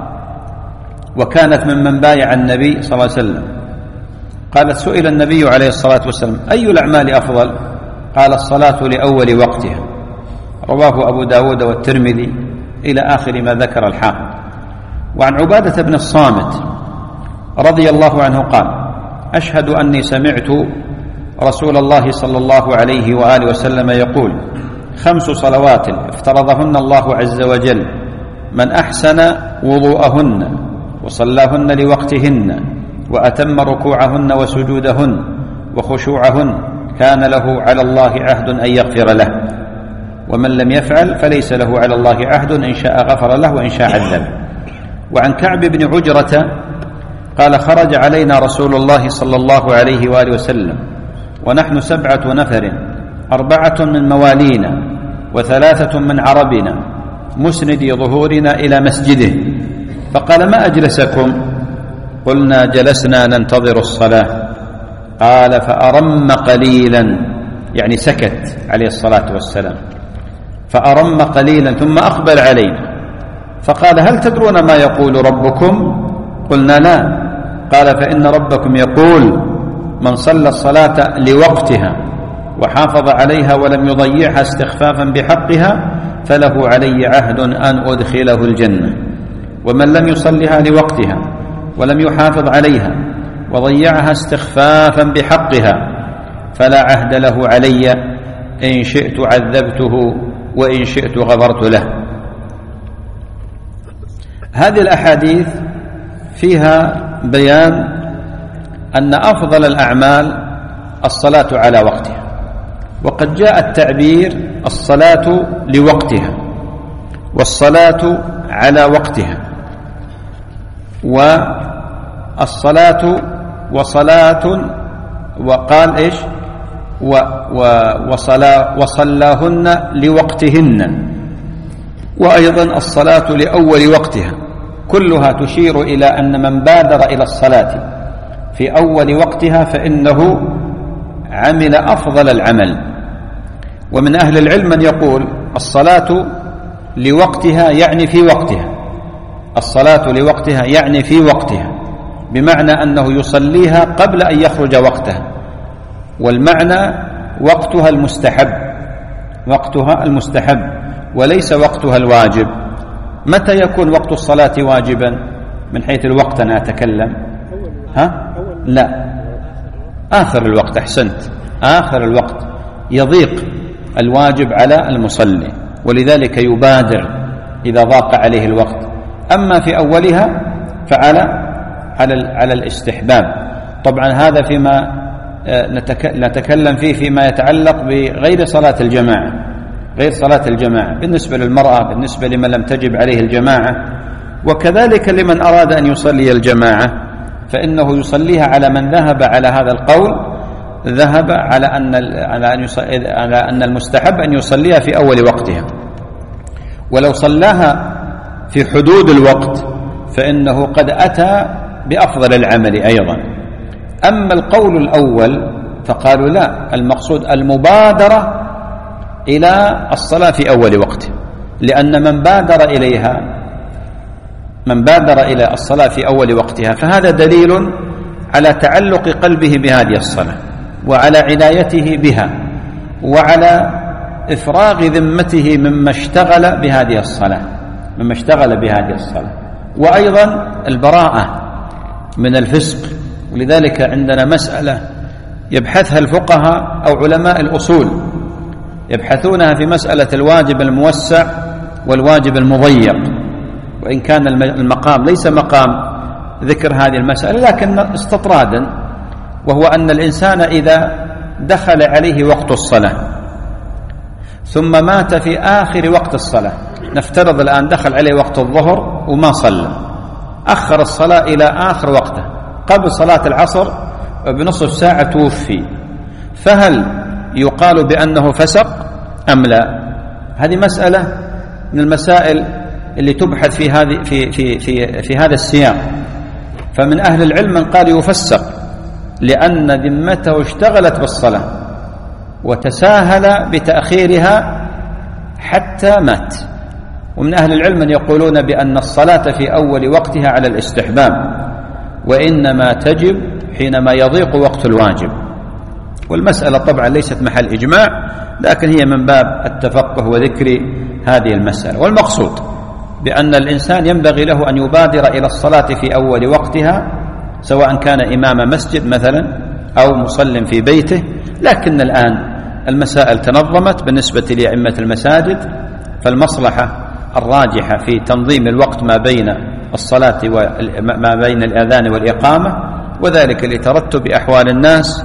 وكانت ممن بايع النبي صلى الله عليه وسلم قالت سئل النبي عليه الصلاة والسلام أي الأعمال أفضل؟ قال الصلاة لأول وقتها. رواه أبو داود والترمذي إلى آخر ما ذكر الحافظ. وعن عبادة بن الصامت رضي الله عنه قال أشهد أني سمعت رسول الله صلى الله عليه وآله وسلم يقول خمس صلوات افترضهن الله عز وجل من أحسن وضوءهن وصلاهن لوقتهن وأتم ركوعهن وسجودهن وخشوعهن كان له على الله عهد أن يغفر له، ومن لم يفعل فليس له على الله عهد إن شاء غفر له وإن شاء عذب. وعن كعب بن عجرة قال خرج علينا رسول الله صلى الله عليه وآله وسلم ونحن سبعة نفر أربعة من موالينا وثلاثة من عربنا مسندي ظهورنا إلى مسجده، فقال ما أجلسكم؟ قلنا جلسنا ننتظر الصلاة. قال فأرم قليلا، يعني سكت عليه الصلاة والسلام، فأرم قليلا ثم أقبل علينا فقال هل تدرون ما يقول ربكم؟ قلنا لا. قال فإن ربكم يقول من صلى الصلاة لوقتها وحافظ عليها ولم يضيعها استخفافا بحقها فله علي عهد أن أدخله الجنة، ومن لم يصلها لوقتها ولم يحافظ عليها وضيعها استخفافا بحقها فلا عهد له علي إن شئت عذبته وإن شئت غفرت له. هذه الأحاديث فيها بيان أن أفضل الأعمال الصلاة على وقتها، وقد جاء التعبير الصلاة لوقتها والصلاة على وقتها، والصلاة وصلاة، وقال إيش و و وصلا وصلاهن لوقتهن، وأيضا الصلاة لأول وقتها، كلها تشير إلى أن من بادر إلى الصلاة في أول وقتها فإنه عمل أفضل العمل. ومن أهل العلم من يقول الصلاة لوقتها يعني في وقتها، الصلاة لوقتها يعني في وقتها، بمعنى أنه يصليها قبل أن يخرج وقتها، والمعنى وقتها المستحب، وقتها المستحب وليس وقتها الواجب. متى يكون وقت الصلاة واجبا من حيث الوقت أنا أتكلم؟ ها؟ لا، آخر الوقت. أحسنت، آخر الوقت يضيق الواجب على المصلي ولذلك يبادر إذا ضاق عليه الوقت. أما في أولها فعلى على على الاستحباب. طبعا هذا فيما نتكلم فيه فيما يتعلق بغير صلاة الجماعة، غير صلاة الجماعة بالنسبة للمرأة، بالنسبة لمن لم تجب عليه الجماعة، وكذلك لمن أراد أن يصلي الجماعة فإنه يصليها على من ذهب على هذا القول، ذهب على أن على أن على أن المستحب أن يصليها في أول وقتها، ولو صلاها في حدود الوقت فإنه قد أتى بأفضل العمل أيضا. أما القول الأول فقالوا لا، المقصود المبادرة إلى الصلاة في أول وقت، لأن من بادر إليها من بادر إلى الصلاة في أول وقتها فهذا دليل على تعلق قلبه بهذه الصلاة وعلى عنايته بها وعلى إفراغ ذمته مما اشتغل بهذه الصلاة مما اشتغل بهذه الصلاة وأيضا البراءة من الفسق. ولذلك عندنا مسألة يبحثها الفقهاء أو علماء الأصول، يبحثونها في مسألة الواجب الموسع والواجب المضيق، وإن كان المقام ليس مقام ذكر هذه المسألة لكن استطرادا، وهو أن الإنسان إذا دخل عليه وقت الصلاة ثم مات في آخر وقت الصلاة، نفترض الآن دخل عليه وقت الظهر وما صلى، أخر الصلاة إلى آخر وقته، قبل صلاة العصر بنصف ساعة توفي، فهل يقال بأنه فسق أم لا؟ هذه مسألة من المسائل اللي تبحث في هذه في في في في هذا السياق. فمن أهل العلم من قال يفسق لأن ذمته اشتغلت بالصلاة وتساهل بتأخيرها حتى مات. ومن أهل العلم من يقولون بأن الصلاة في أول وقتها على الاستحباب، وإنما تجب حينما يضيق وقت الواجب. والمسألة طبعا ليست محل إجماع، لكن هي من باب التفقه وذكر هذه المسألة. والمقصود بأن الإنسان ينبغي له أن يبادر إلى الصلاة في أول وقتها، سواء كان إمام مسجد مثلا أو مصل في بيته. لكن الآن المسائل تنظمت بالنسبة لأئمة المساجد، فالمصلحة الراجحة في تنظيم الوقت ما بين الصلاة وما بين الأذان والإقامة، وذلك لترتب أحوال الناس.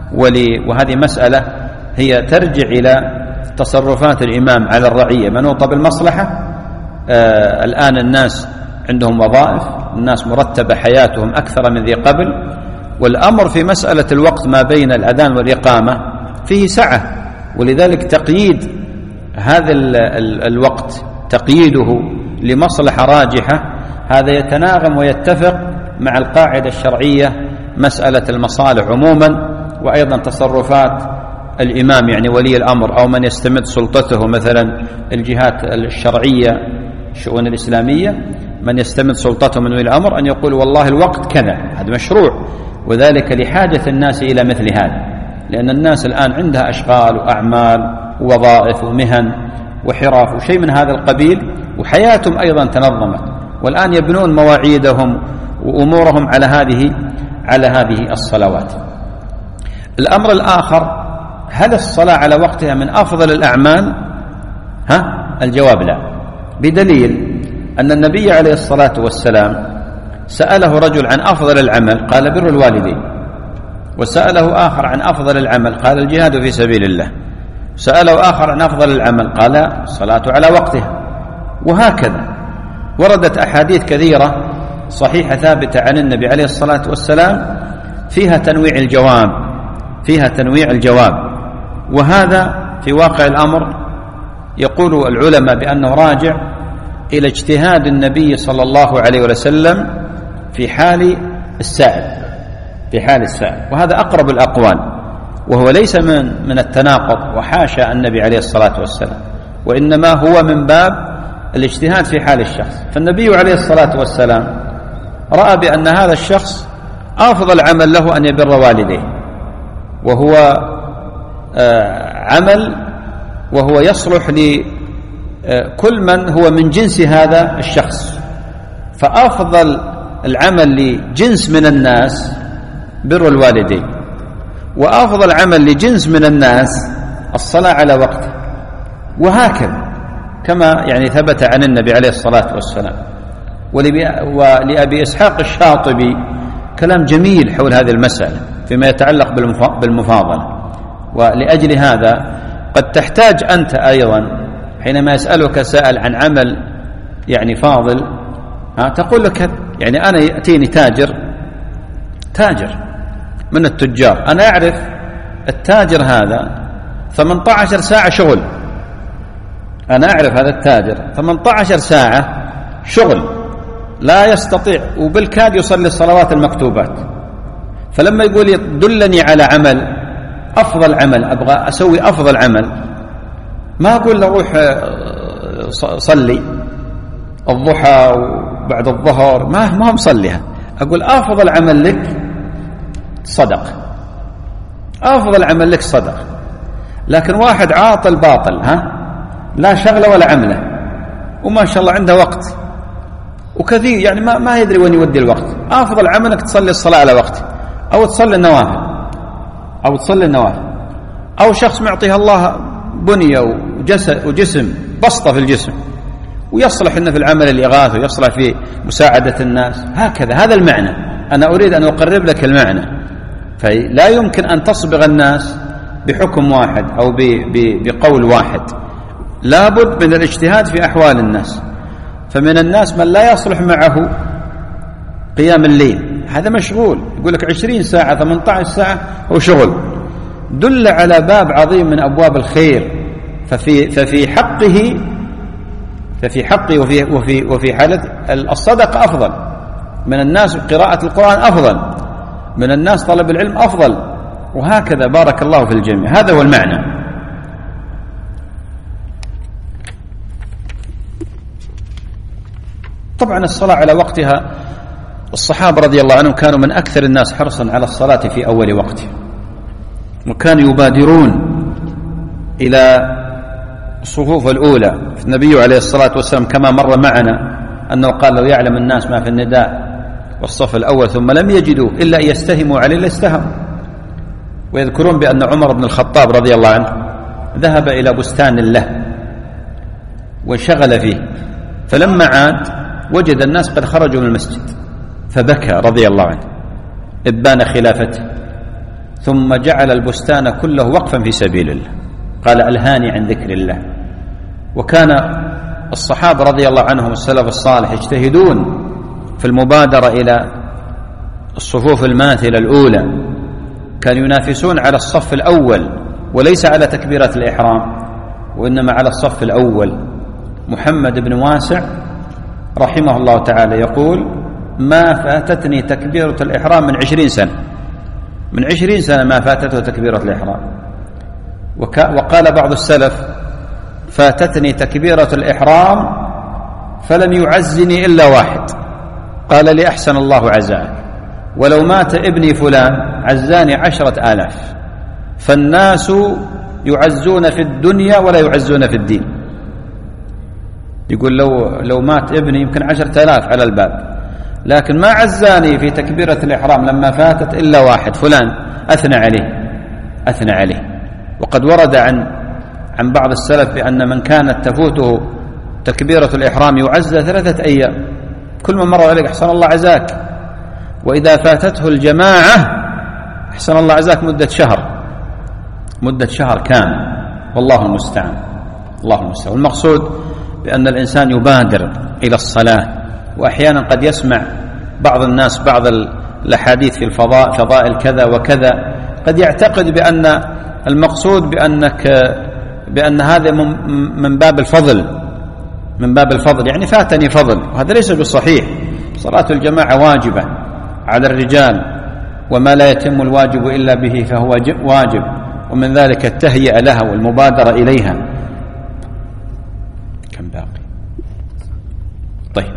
وهذه مسألة هي ترجع إلى تصرفات الإمام على الرعية منوطة بالمصلحة. آه الآن الناس عندهم وظائف، الناس مرتبة حياتهم أكثر من ذي قبل، والأمر في مسألة الوقت ما بين الأذان والإقامة فيه سعة، ولذلك تقييد هذا ال ال الوقت تقييده لمصلحة راجحة هذا يتناغم ويتفق مع القاعدة الشرعية مسألة المصالح عموما، وأيضا تصرفات الإمام يعني ولي الأمر أو من يستمد سلطته، مثلا الجهات الشرعية الشؤون الإسلامية من يستمد سلطته من ولي الأمر أن يقول والله الوقت كذا، هذا مشروع، وذلك لحاجة الناس إلى مثل هذا، لأن الناس الآن عندها أشغال وأعمال ووظائف ومهن وحراف وشيء من هذا القبيل، وحياتهم أيضا تنظمت، والآن يبنون مواعيدهم وأمورهم على هذه على هذه الصلوات. الأمر الآخر، هل الصلاة على وقتها من أفضل الأعمال؟ ها؟ الجواب لا، بدليل أن النبي عليه الصلاة والسلام سأله رجل عن أفضل العمل قال بر الوالدين، وسأله آخر عن أفضل العمل قال الجهاد في سبيل الله، سأله آخر عن أفضل العمل قال الصلاة على وقتها. وهكذا وردت أحاديث كثيرة صحيحة ثابتة عن النبي عليه الصلاة والسلام فيها تنويع الجواب فيها تنويع الجواب وهذا في واقع الأمر يقول العلماء بأنه راجع إلى اجتهاد النبي صلى الله عليه وسلم في حال السائل في حال السائل وهذا أقرب الأقوال، وهو ليس من من التناقض وحاشا النبي عليه الصلاة والسلام، وإنما هو من باب الاجتهاد في حال الشخص. فالنبي عليه الصلاة والسلام رأى بأن هذا الشخص أفضل عمل له أن يبر والديه، وهو عمل وهو يصلح لكل من هو من جنس هذا الشخص، فأفضل العمل لجنس من الناس بر الوالدين، وأفضل عمل لجنس من الناس الصلاة على وقته، وهكذا كما يعني ثبت عن النبي عليه الصلاة والسلام. ولأبي إسحاق الشاطبي كلام جميل حول هذه المسألة فيما يتعلق بالمفاضلة، ولأجل هذا قد تحتاج أنت أيضا حينما يسألك سائل عن عمل يعني فاضل ها تقول لك يعني أنا يأتيني تاجر تاجر من التجار، أنا أعرف التاجر هذا ثمانية عشر ساعة شغل، أنا أعرف هذا التاجر ثمانية عشر ساعة شغل لا يستطيع وبالكاد يصلي الصلوات المكتوبات، فلما يقول دلني على عمل أفضل عمل أبغى أسوي أفضل عمل، ما أقول له روح صلي الضحى وبعد الظهر ما ما مصليها، أقول أفضل عمل لك صدق، أفضل عمل لك صدق. لكن واحد عاطل باطل ها لا شغله ولا عمله وما شاء الله عنده وقت وكثير يعني ما ما يدري وين يودي الوقت، أفضل عملك تصلي الصلاة على وقت أو تصلي النوافل أو تصلي النوافل أو شخص معطيها الله بنية وجسم, وجسم بسطة في الجسم ويصلح إنه في العمل الإغاثة ويصلح في مساعدة الناس، هكذا هذا المعنى. أنا أريد أن أقرب لك المعنى، فلا يمكن أن تصبغ الناس بحكم واحد أو بقول واحد، لابد من الاجتهاد في أحوال الناس. فمن الناس من لا يصلح معه قيام الليل، هذا مشغول، يقول لك عشرين ساعة ثمانية عشر ساعة هو شغل. دل على باب عظيم من أبواب الخير، ففي ففي حقه ففي حقه وفي وفي وفي حالة الصدقة أفضل من الناس، قراءة القرآن أفضل من الناس، طلب العلم أفضل، وهكذا. بارك الله في الجميع. هذا هو المعنى. طبعا الصلاة على وقتها، الصحابة رضي الله عنهم كانوا من أكثر الناس حرصا على الصلاة في أول وقته، وكانوا يبادرون إلى الصفوف الأولى. النبي عليه الصلاة والسلام كما مر معنا أنه قال لو يعلم الناس ما في النداء والصف الأول ثم لم يجدوا إلا أن يستهموا عليه لاستهموا. ويذكرون بأن عمر بن الخطاب رضي الله عنه ذهب إلى بستان له وانشغل فيه، فلما عاد وجد الناس قد خرجوا من المسجد فبكى رضي الله عنه إبان خلافته، ثم جعل البستان كله وقفا في سبيل الله، قال ألهاني عن ذكر الله. وكان الصحابة رضي الله عنهم السلف الصالح يجتهدون في المبادرة إلى الصفوف الماثلة الأولى، كانوا ينافسون على الصف الأول وليس على تكبيرة الإحرام، وإنما على الصف الأول. محمد بن واسع رحمه الله تعالى يقول ما فاتتني تكبيرة الإحرام من عشرين سنة، من عشرين سنة ما فاتته تكبيرة الإحرام. وقال بعض السلف فاتتني تكبيرة الإحرام فلم يعزني إلا واحد، قال لي أحسن الله عزاك، ولو مات ابني فلان عزاني عشرة آلاف. فالناس يعزون في الدنيا ولا يعزون في الدين. يقول لو, لو مات ابني يمكن عشرة آلاف على الباب، لكن ما عزاني في تكبيرة الإحرام لما فاتت إلا واحد فلان أثنى عليه أثنى عليه. وقد ورد عن عن بعض السلف بأن من كانت تفوته تكبيرة الإحرام يعزى ثلاثة أيام، كل من مر عليك أحسن الله عزاك، وإذا فاتته الجماعة أحسن الله عزاك مدة شهر مدة شهر كامل، والله المستعان الله المستعان. والمقصود بأن الإنسان يبادر إلى الصلاة. وأحيانا قد يسمع بعض الناس بعض الأحاديث في الفضاء فضائل كذا وكذا، قد يعتقد بأن المقصود بأنك بأن هذا من باب الفضل من باب الفضل يعني فاتني فضل، وهذا ليس بالصحيح. صلاة الجماعة واجبة على الرجال، وما لا يتم الواجب إلا به فهو واجب، ومن ذلك التهيئة لها والمبادرة إليها. كم باقي؟ طيب.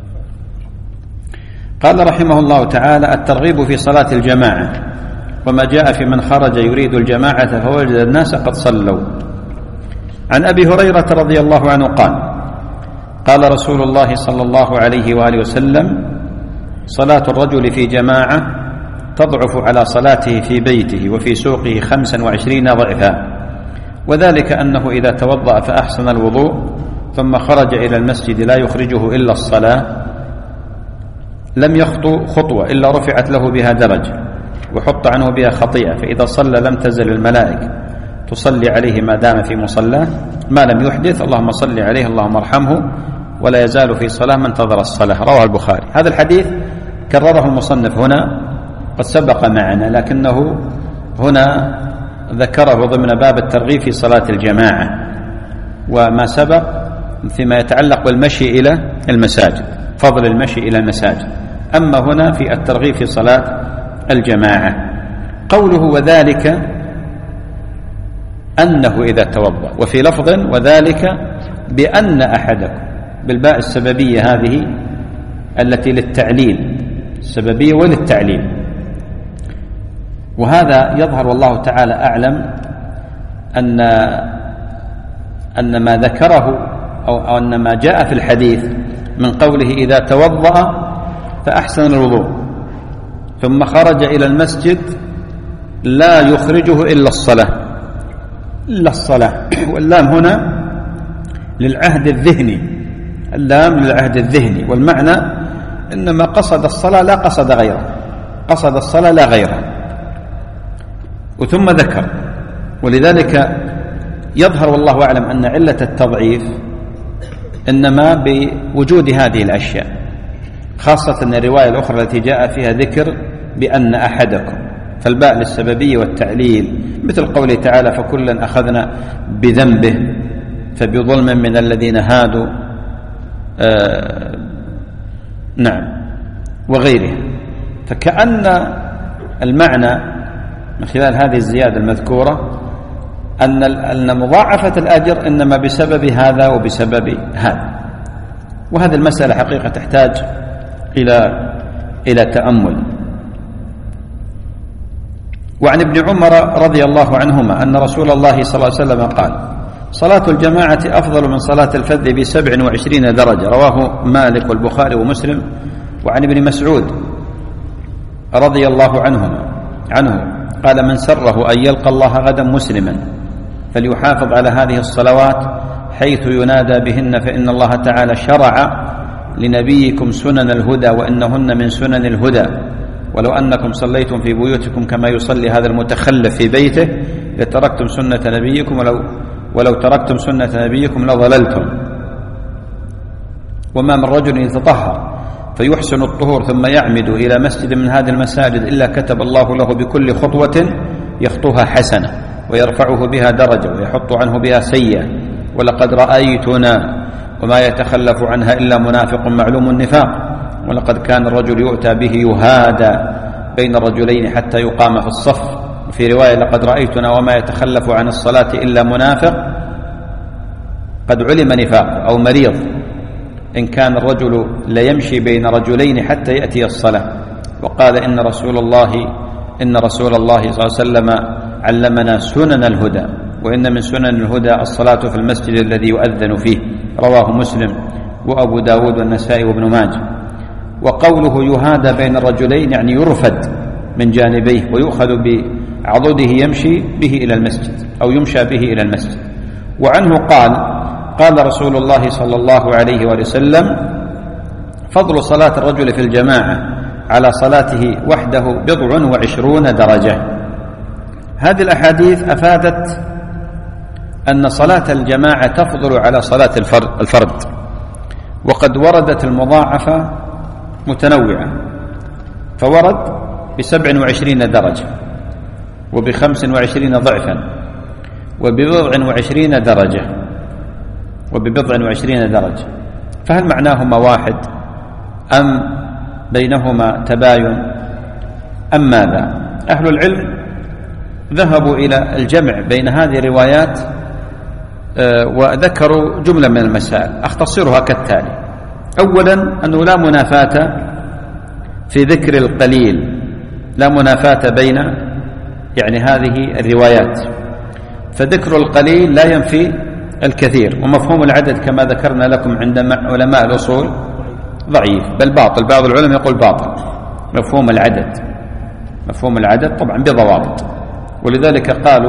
قال رحمه الله تعالى الترغيب في صلاة الجماعة، وما جاء في من خرج يريد الجماعة فوجد الناس قد صلوا. عن أبي هريرة رضي الله عنه قال قال رسول الله صلى الله عليه وآله وسلم صلاة الرجل في جماعة تضعف على صلاته في بيته وفي سوقه خمسا وعشرين ضعفا، وذلك أنه إذا توضأ فأحسن الوضوء ثم خرج إلى المسجد لا يخرجه إلا الصلاة لم يخطو خطوة إلا رفعت له بها درجة وحط عنه بها خطيئة، فإذا صلى لم تزل الملائكة تصلي عليه ما دام في مصلاه ما لم يحدث، اللهم صل عليه اللهم ارحمه، ولا يزال في صلاة من انتظر الصلاة. رواه البخاري. هذا الحديث كرره المصنف هنا، قد سبق معنا، لكنه هنا ذكره ضمن باب الترغيب في صلاة الجماعة، وما سبق فيما يتعلق بالمشي إلى المساجد، فضل المشي إلى المساجد. أما هنا في الترغيب في صلاة الجماعة قوله وذلك أنه إذا توضأ، وفي لفظ وذلك بأن أحدكم، بالباء السببية هذه التي للتعليل، السببية وللتعليل. وهذا يظهر والله تعالى أعلم أن أن ما ذكره أو أن ما جاء في الحديث من قوله إذا توضأ فأحسن الوضوء ثم خرج إلى المسجد لا يخرجه إلا الصلاة إلا الصلاة واللام هنا للعهد الذهني، اللام للعهد الذهني، والمعنى إنما قصد الصلاة لا قصد غيره، قصد الصلاة لا غيره. وثم ذكر ولذلك يظهر والله أعلم أن علة التضعيف إنما بوجود هذه الأشياء، خاصة أن الرواية الأخرى التي جاء فيها ذكر بأن أحدكم، فالباء للسببية والتعليل، مثل قوله تعالى فكلا أخذنا بذنبه فبظلم من الذين هادوا آه نعم وغيره. فكأن المعنى من خلال هذه الزيادة المذكورة أن أن مضاعفة الأجر إنما بسبب هذا وبسبب هذا، وهذه المسألة حقيقة تحتاج إلى إلى تأمل. وعن ابن عمر رضي الله عنهما أن رسول الله صلى الله عليه وسلم قال صلاة الجماعة أفضل من صلاة الفذ بسبع وعشرين درجة، رواه مالك والبخاري ومسلم. وعن ابن مسعود رضي الله عنهما عنه قال من سره أن يلقى الله غدا مسلما فليحافظ على هذه الصلوات حيث ينادى بهن، فإن الله تعالى شرع لنبيكم سنن الهدى وإنهن من سنن الهدى، ولو أنكم صليتم في بيوتكم كما يصلي هذا المتخلف في بيته لتركتم سنة نبيكم ولو, ولو تركتم سنة نبيكم لضللتم. وما من رجل يتطهر فيحسن الطهور ثم يعمد إلى مسجد من هذه المساجد إلا كتب الله له بكل خطوة يخطوها حسنة ويرفعه بها درجة ويحط عنه بها سيئة. ولقد رأيتنا وما يتخلف عنها إلا منافق معلوم النفاق، ولقد كان الرجل يؤتى به يهادى بين الرجلين حتى يقام في الصف. في رواية لقد رأيتنا وما يتخلف عن الصلاة إلا منافق قد علم نفاق أو مريض، إن كان الرجل ليمشي بين رجلين حتى يأتي الصلاة. وقال إن رسول الله إن رسول الله صلى الله عليه وسلم علمنا سنن الهدى، وإن من سنن الهدى الصلاة في المسجد الذي يؤذن فيه، رواه مسلم وأبو داود والنسائي وابن ماجه. وقوله يهادى بين الرجلين يعني يرفد من جانبيه ويؤخذ بعضده يمشي به إلى المسجد أو يمشى به إلى المسجد. وعنه قال قال رسول الله صلى الله عليه وسلم فضل صلاة الرجل في الجماعة على صلاته وحده بضع وعشرون درجة. هذه الأحاديث أفادت أن صلاة الجماعة تفضل على صلاة الفرد، وقد وردت المضاعفة متنوعة، فورد بسبع وعشرين درجة وبخمس وعشرين ضعفا وببضع وعشرين درجة وببضع وعشرين درجة. فهل معناهما واحد أم بينهما تباين أم ماذا؟ أهل العلم ذهبوا إلى الجمع بين هذه الروايات وذكروا جملة من المسائل أختصرها كالتالي. أولا أنه لا منافاة في ذكر القليل، لا منافاة بين يعني هذه الروايات، فذكر القليل لا ينفي الكثير، ومفهوم العدد كما ذكرنا لكم عند علماء الأصول ضعيف بل باطل، بعض العلماء يقول باطل مفهوم العدد، مفهوم العدد طبعا بضوابط، ولذلك قالوا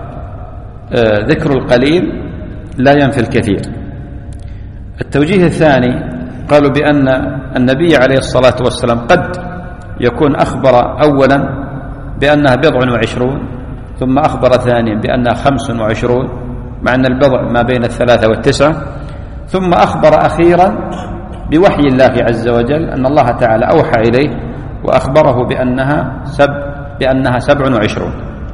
آه ذكر القليل لا ينفي الكثير. التوجيه الثاني قالوا بأن النبي عليه الصلاة والسلام قد يكون أخبر أولا بأنها بضع وعشرون، ثم أخبر ثانيا بأنها خمس وعشرون، مع أن البضع ما بين الثلاثة والتسعة، ثم أخبر أخيرا بوحي الله عز وجل أن الله تعالى أوحى إليه وأخبره بأنها سب بأنها سبع وعشرون.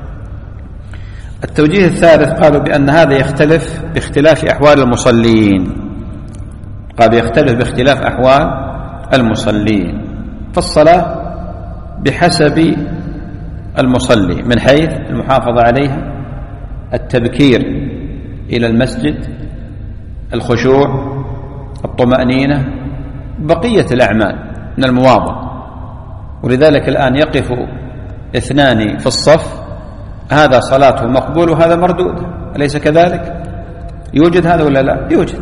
التوجيه الثالث قالوا بأن هذا يختلف باختلاف أحوال المصلين، قال يختلف باختلاف أحوال المصلين، فالصلاة بحسب المصلي من حيث المحافظة عليها، التبكير إلى المسجد، الخشوع، الطمأنينة، بقية الأعمال من المواضع. ولذلك الآن يقف اثنان في الصف هذا صلاته مقبول وهذا مردود، أليس كذلك؟ يوجد هذا ولا لا؟ يوجد.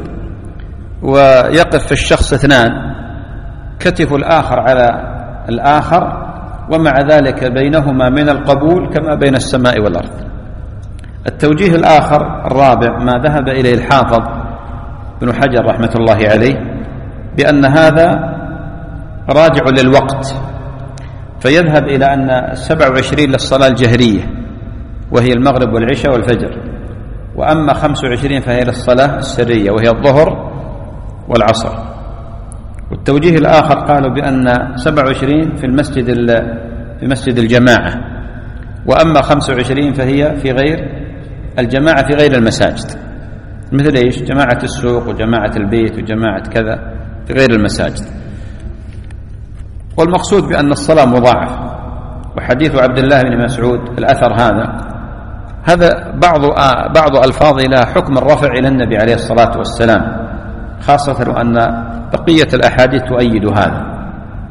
ويقف في الشخص اثنان كتف الآخر على الآخر، ومع ذلك بينهما من القبول كما بين السماء والأرض. التوجيه الآخر الرابع ما ذهب إليه الحافظ بن حجر رحمة الله عليه بأن هذا راجع للوقت، فيذهب إلى أن السبع وعشرين للصلاة الجهرية وهي المغرب والعشاء والفجر، وأما خمس وعشرين فهي للصلاة السرية وهي الظهر والعصر. والتوجيه الآخر قالوا بأن سبع وعشرين في المسجد في مسجد الجماعة، وأما خمس وعشرين فهي في غير الجماعة في غير المساجد، مثل إيش؟ جماعة السوق وجماعة البيت وجماعة كذا في غير المساجد. والمقصود بأن الصلاة مضاعفة. وحديث عبد الله بن مسعود الأثر هذا هذا بعض بعض ألفاظ إلى حكم الرفع إلى النبي عليه الصلاة والسلام، خاصة أن بقية الأحاديث تؤيد هذا.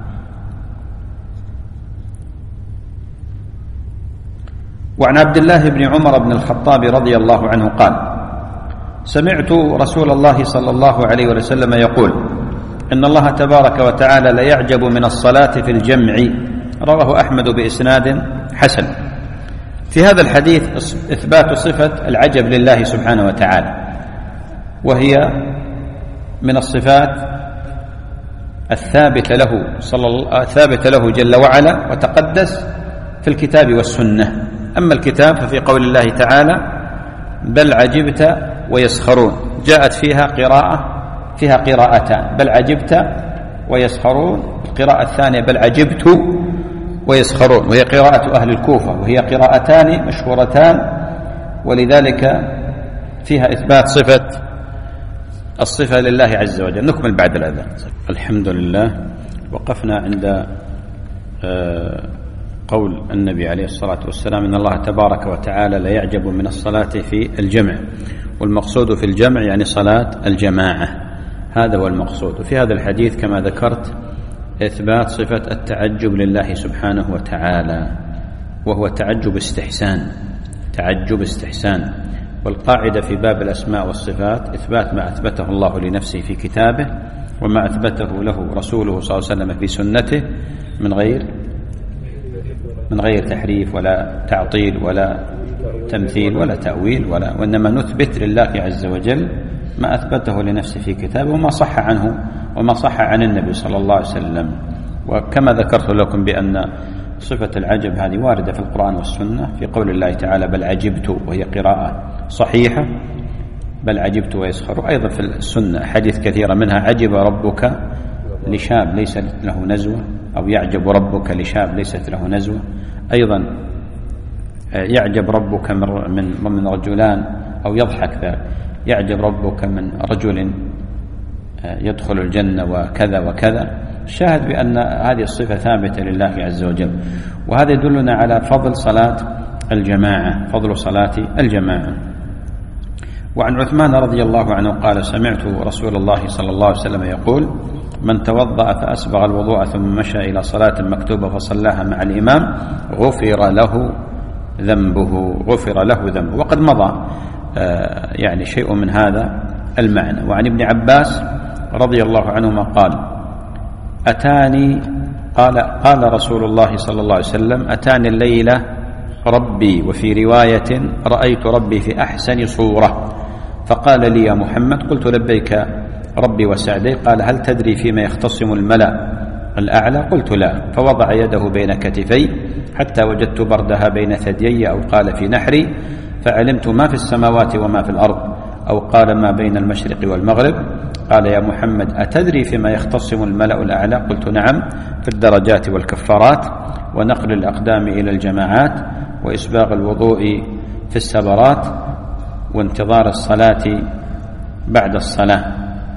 وعن عبد الله بن عمر بن الخطاب رضي الله عنه قال: سمعت رسول الله صلى الله عليه وسلم يقول: إن الله تبارك وتعالى ليعجب من الصلاة في الجمع. رواه أحمد بإسناد حسن. في هذا الحديث إثبات صفة العجب لله سبحانه وتعالى، وهي من الصفات الثابتة له صلى الله ثابتة له جل وعلا وتقدس في الكتاب والسنة. أما الكتاب ففي قول الله تعالى: بل عجبت ويسخرون، جاءت فيها قراءة فيها قراءتان: بل عجبت ويسخرون. القراءة الثانية بل عجبت ويسخرون، وهي قراءة أهل الكوفة، وهي قراءتان مشهورتان، ولذلك فيها إثبات صفة الصفة لله عز وجل. نكمل بعد الأذان. الحمد لله. وقفنا عند قول النبي عليه الصلاة والسلام: إن الله تبارك وتعالى لا يعجب من الصلاة في الجمع. والمقصود في الجمع يعني صلاة الجماعة، هذا هو المقصود. وفي هذا الحديث كما ذكرت إثبات صفة التعجب لله سبحانه وتعالى، وهو تعجب استحسان، تعجب استحسان. والقاعدة في باب الأسماء والصفات إثبات ما أثبته الله لنفسه في كتابه، وما أثبته له رسوله صلى الله عليه وسلم في سنته، من غير من غير تحريف ولا تعطيل ولا تمثيل ولا تأويل، ولا وإنما نثبت لله عز وجل ما أثبته لنفسه في كتابه وما صح عنه وما صح عن النبي صلى الله عليه وسلم. وكما ذكرت لكم بأن صفة العجب هذه واردة في القرآن والسنة، في قول الله تعالى: بل عجبت، وهي قراءة صحيحة، بل عجبت ويسخر. أيضا في السنة حديث كثيرة، منها: عجب ربك لشاب ليست له نزوة، أو يعجب ربك لشاب ليست له نزوة. أيضا يعجب ربك من من رجلان، أو يضحك ذلك، يعجب ربك من رجل يدخل الجنة وكذا وكذا. الشاهد بأن هذه الصفة ثابتة لله عز وجل، وهذا يدلنا على فضل صلاة الجماعة، فضل صلاة الجماعة. وعن عثمان رضي الله عنه قال: سمعت رسول الله صلى الله عليه وسلم يقول: من توضأ فأسبغ الوضوء ثم مشى إلى صلاة مكتوبة فصلاها مع الإمام غفر له ذنبه، غفر له ذنبه. وقد مضى يعني شيء من هذا المعنى. وعن ابن عباس رضي الله عنهما قال: أتاني قال قال رسول الله صلى الله عليه وسلم: أتاني الليلة ربي، وفي رواية: رأيت ربي في أحسن صورة، فقال لي: يا محمد. قلت: لبيك ربي وسعدي. قال: هل تدري فيما يختصم الملأ الأعلى؟ قلت: لا. فوضع يده بين كتفي حتى وجدت بردها بين ثديي، أو قال في نحري، فعلمت ما في السماوات وما في الأرض، أو قال ما بين المشرق والمغرب. قال: يا محمد، أتدري فيما يختصم الملأ الأعلى؟ قلت: نعم، في الدرجات والكفارات، ونقل الأقدام إلى الجماعات، وإسباغ الوضوء في السبرات، وانتظار الصلاة بعد الصلاة.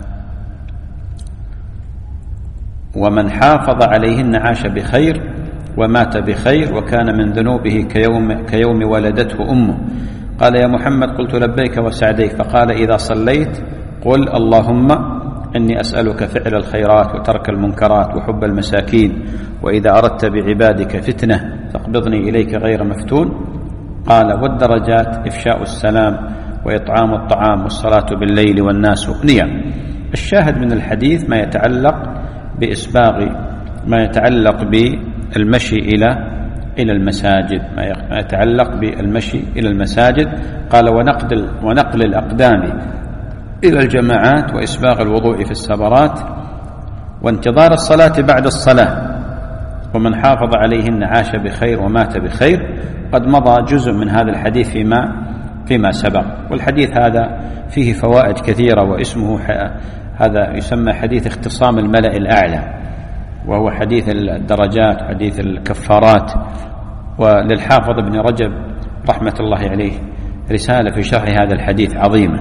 ومن حافظ عليهن عاش بخير ومات بخير، وكان من ذنوبه كيوم, كيوم ولدته أمه. قال: يا محمد. قلت: لبيك وسعديك. فقال: إذا صليت قل: اللهم إني أسألك فعل الخيرات وترك المنكرات وحب المساكين، وإذا أردت بعبادك فتنة فاقبضني إليك غير مفتون. قال: والدرجات إفشاء السلام وإطعام الطعام والصلاة بالليل والناس نيام. الشاهد من الحديث ما يتعلق بإسباغ ما يتعلق بالمشي إلى إلى المساجد، ما يتعلق بالمشي إلى المساجد. قال: ونقل ونقل الأقدام إلى الجماعات، وإسباغ الوضوء في السبرات، وانتظار الصلاة بعد الصلاة، ومن حافظ عليهن عاش بخير ومات بخير. قد مضى جزء من هذا الحديث فيما فيما سبق. والحديث هذا فيه فوائد كثيرة، واسمه هذا يسمى حديث اختصام الملأ الأعلى، وهو حديث الدرجات، حديث الكفارات. وللحافظ ابن رجب رحمة الله عليه رسالة في شرح هذا الحديث عظيمة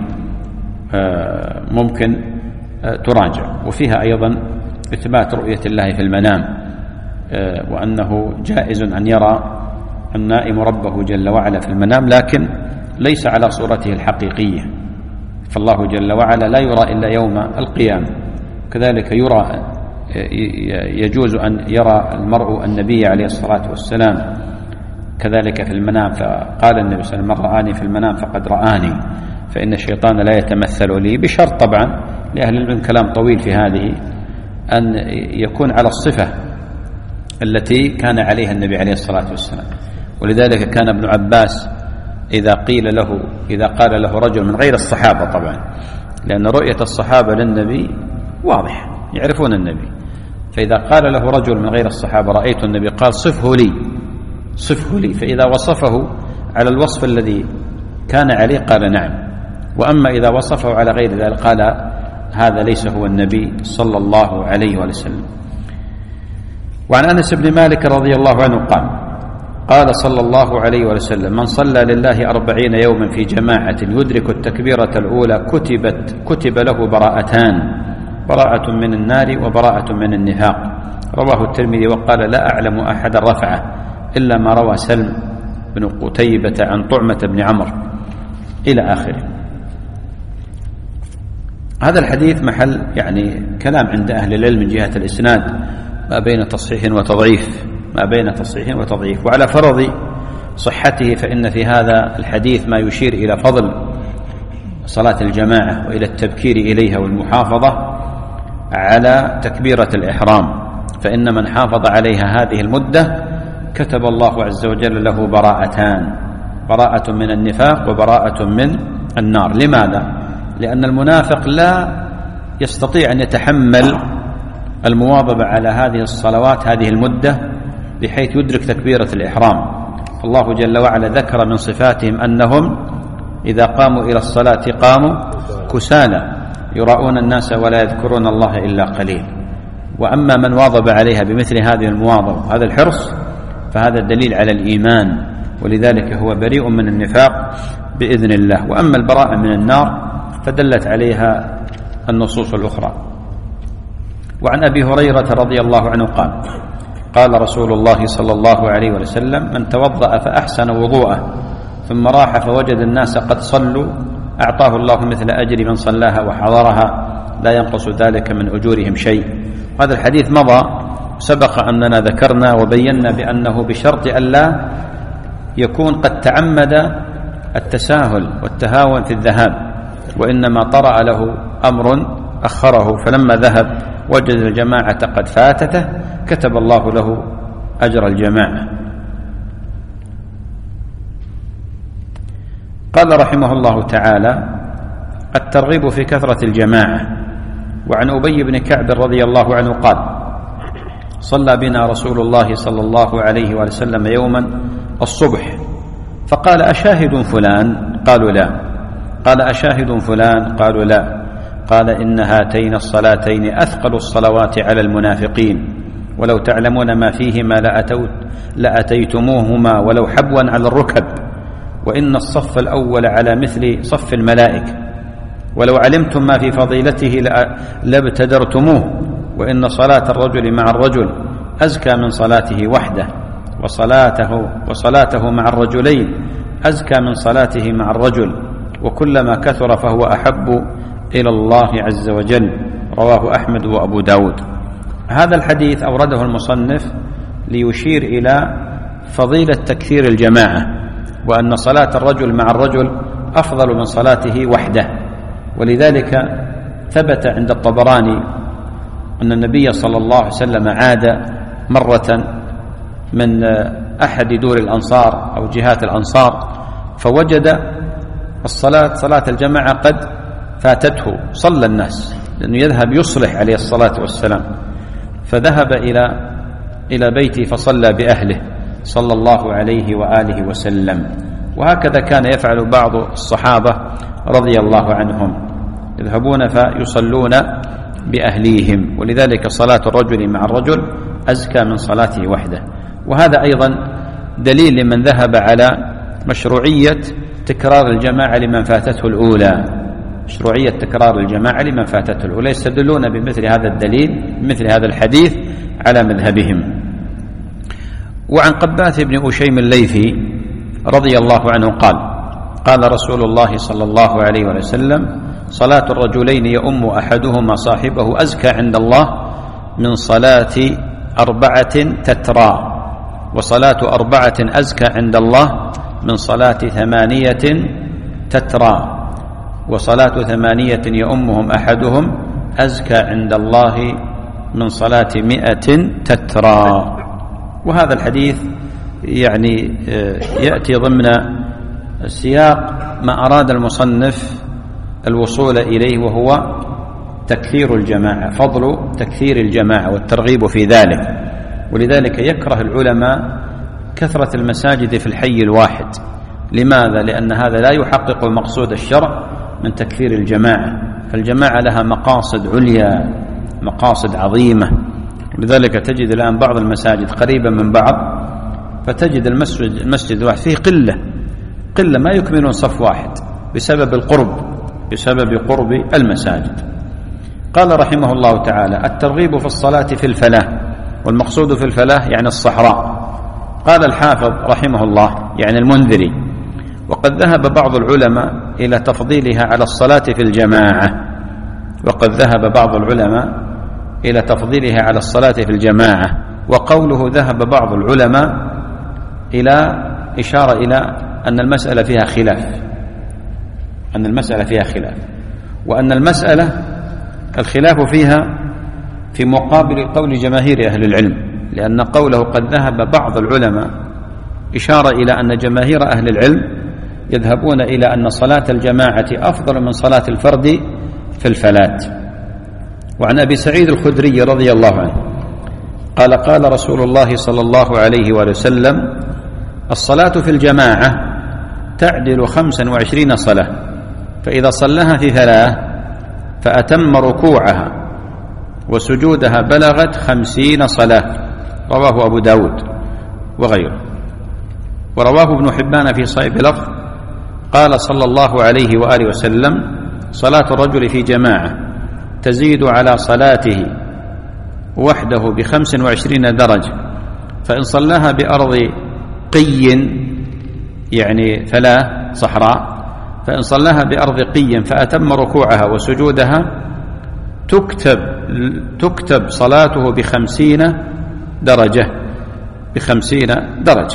ممكن تراجع، وفيها أيضا إثبات رؤية الله في المنام، وأنه جائز أن يرى النائم ربه جل وعلا في المنام، لكن ليس على صورته الحقيقية، فالله جل وعلا لا يرى إلا يوم القيامة. كذلك يرى يجوز أن يرى المرء النبي عليه الصلاة والسلام كذلك في المنام، فقال النبي صلى الله عليه وسلم: من رآني في المنام فقد رآني، فإن الشيطان لا يتمثل لي، بشرط طبعا لأهل العلم كلام طويل في هذه، أن يكون على الصفة التي كان عليها النبي عليه الصلاة والسلام. ولذلك كان ابن عباس إذا قيل له إذا قال له رجل من غير الصحابة، طبعا لأن رؤية الصحابة للنبي واضح، يعرفون النبي، فإذا قال له رجل من غير الصحابة: رأيت النبي، قال: صفه لي صفه لي، فإذا وصفه على الوصف الذي كان عليه قال: نعم. وأما إذا وصفه على غير ذلك قال: هذا ليس هو النبي صلى الله عليه وسلم. وعن أنس بن مالك رضي الله عنه قال: قال صلى الله عليه وسلم: من صلى لله أربعين يوما في جماعة يدرك التكبيرة الأولى كتبت كتب له براءتان، براءة من النار وبراءة من النفاق. رواه الترمذي وقال: لا أعلم أحد رفعه إلا ما روى سلم بن قتيبة عن طعمة بن عمرو إلى آخره. هذا الحديث محل يعني كلام عند أهل العلم من جهة الإسناد، ما بين تصحيح وتضعيف ما بين تصحيح وتضعيف وعلى فرض صحته فإن في هذا الحديث ما يشير إلى فضل صلاة الجماعة وإلى التبكير إليها والمحافظة على تكبيرة الإحرام، فإن من حافظ عليها هذه المدة كتب الله عز وجل له براءتان، براءة من النفاق وبراءة من النار. لماذا؟ لأن المنافق لا يستطيع أن يتحمل المواظبة على هذه الصلوات هذه المدة بحيث يدرك تكبيرة الإحرام. الله جل وعلا ذكر من صفاتهم أنهم إذا قاموا إلى الصلاة قاموا كسالى يراؤون الناس ولا يذكرون الله إلا قليل. وأما من واظب عليها بمثل هذه المواظبة هذا الحرص فهذا دليل على الإيمان، ولذلك هو بريء من النفاق بإذن الله. وأما البراءة من النار فدلت عليها النصوص الأخرى. وعن أبي هريرة رضي الله عنه قال: قال رسول الله صلى الله عليه وسلم: من توضأ فأحسن وضوءه ثم راح فوجد الناس قد صلوا أعطاه الله مثل أجر من صلاها وحضرها لا ينقص ذلك من أجورهم شيء. هذا الحديث مضى سبق أننا ذكرنا وبينا بأنه بشرط ألا يكون قد تعمد التساهل والتهاون في الذهاب، وإنما طرأ له أمر أخره، فلما ذهب وجد الجماعة قد فاتته كتب الله له أجر الجماعة. قال رحمه الله تعالى: الترغيب في كثرة الجماعة. وعن أبي بن كعب رضي الله عنه قال: صلى بنا رسول الله صلى الله عليه وسلم يوما الصبح فقال: أشاهد فلان؟ قالوا لا. قال: أشاهد فلان؟ قالوا لا. قال: إن هاتين الصلاتين أثقل الصلوات على المنافقين، ولو تعلمون ما فيهما لأتوت لأتيتموهما ولو حبوا على الركب، وإن الصف الأول على مثل صف الملائكة، ولو علمتم ما في فضيلته لابتدرتموه، وإن صلاة الرجل مع الرجل أزكى من صلاته وحده، وصلاته, وصلاته مع الرجلين أزكى من صلاته مع الرجل، وكلما كثر فهو أحب إلى الله عز وجل. رواه أحمد وأبو داود. هذا الحديث أورده المصنف ليشير إلى فضيلة تكثير الجماعة، وأن صلاة الرجل مع الرجل أفضل من صلاته وحده. ولذلك ثبت عند الطبراني أن النبي صلى الله عليه وسلم عاد مرة من أحد دور الأنصار أو جهات الأنصار فوجد الصلاة صلاة الجماعة قد فاتته، صلى الناس لأنه يذهب يصلح عليه الصلاة والسلام، فذهب إلى إلى بيته فصلى بأهله صلى الله عليه وآله وسلم. وهكذا كان يفعل بعض الصحابة رضي الله عنهم، يذهبون فيصلون بأهليهم، ولذلك صلاة الرجل مع الرجل أزكى من صلاته وحده. وهذا أيضا دليل لمن ذهب على مشروعية تكرار الجماعة لمن فاتته الأولى، مشروعية تكرار الجماعة لمن فاتته الأولى، يستدلون بمثل هذا الدليل بمثل هذا الحديث على مذهبهم. وعن قباث بن أشيم الليثي رضي الله عنه قال: قال رسول الله صلى الله عليه وسلم: صلاة الرجلين يؤم أحدهما صاحبه أزكى عند الله من صلاة أربعة تترى، وصلاة أربعة أزكى عند الله من صلاة ثمانية تترى، وصلاة ثمانية يؤمهم أحدهم أزكى عند الله من صلاة مئة تترى. وهذا الحديث يعني يأتي ضمن سياق ما أراد المصنف الوصول إليه، وهو تكثير الجماعة، فضل تكثير الجماعة والترغيب في ذلك. ولذلك يكره العلماء كثرة المساجد في الحي الواحد. لماذا؟ لأن هذا لا يحقق مقصود الشرع من تكثير الجماعة، فالجماعة لها مقاصد عليا، مقاصد عظيمة. لذلك تجد الآن بعض المساجد قريبة من بعض، فتجد المسجد المسجد الواحد فيه قلة قلة ما يكملون صف واحد بسبب القرب بسبب قرب المساجد. قال رحمه الله تعالى: الترغيب في الصلاة في الفلاح، والمقصود في الفلاح يعني الصحراء. قال الحافظ رحمه الله يعني المنذري: وقد ذهب بعض العلماء إلى تفضيلها على الصلاة في الجماعة وقد ذهب بعض العلماء إلى تفضيلها على الصلاة في الجماعة وقوله ذهب بعض العلماء إلى إشارة إلى أن المسألة فيها خلاف أن المسألة فيها خلاف وأن المسألة الخلاف فيها في مقابل قول جماهير أهل العلم، لأن قوله قد ذهب بعض العلماء إشارة إلى أن جماهير أهل العلم يذهبون إلى أن صلاة الجماعة أفضل من صلاة الفرد في الفلات. وعن أبي سعيد الخدري رضي الله عنه قال: قال رسول الله صلى الله عليه وآله وسلم: الصلاة في الجماعة تعدل خمسا وعشرين صلاة، فإذا صلىها في ثلاث فأتم ركوعها وسجودها بلغت خمسين صلاة. رواه أبو داود وغيره. ورواه ابن حبان في صحيح بلفظ: قال صلى الله عليه وآله وسلم: صلاة الرجل في جماعة تزيد على صلاته وحده بخمس وعشرين درجة، فإن صلاها بأرض قي يعني ثلاث صحراء فإن صلاها بأرض قي فأتم ركوعها وسجودها تكتب تكتب صلاته بخمسين درجة بخمسين درجة.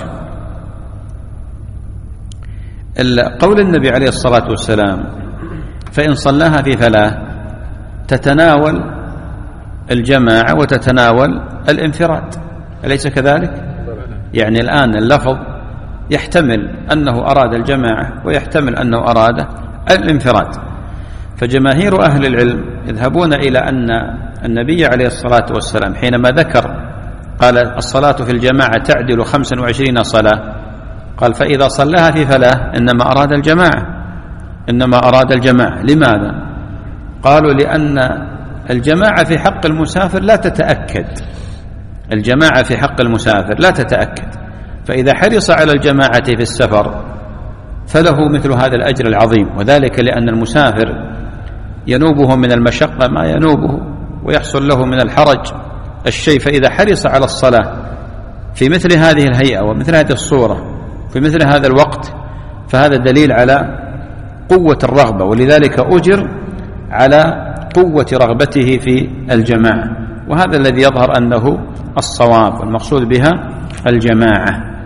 قول النبي عليه الصلاة والسلام: فإن صلاها في ثلاث تتناول الجماعة وتتناول الانفراد، أليس كذلك؟ يعني الآن اللفظ يحتمل أنه أراد الجماعة ويحتمل أنه أراد الانفراد. فجماهير أهل العلم يذهبون إلى أن النبي عليه الصلاة والسلام حينما ذكر قال: الصلاة في الجماعة تعدل خمسا وعشرين صلاة، قال: فإذا صلاها في فلاح إنما أراد الجماعة إنما أراد الجماعة. لماذا؟ قالوا: لأن الجماعة في حق المسافر لا تتأكد الجماعة في حق المسافر لا تتأكد فإذا حرص على الجماعة في السفر فله مثل هذا الأجر العظيم، وذلك لأن المسافر ينوبه من المشقة ما ينوبه ويحصل له من الحرج الشيء، فإذا حرص على الصلاة في مثل هذه الهيئة ومثل هذه الصورة في مثل هذا الوقت فهذا دليل على قوة الرغبة، ولذلك أجر على قوة رغبته في الجماعة. وهذا الذي يظهر أنه الصواب، والمقصود بها الجماعة.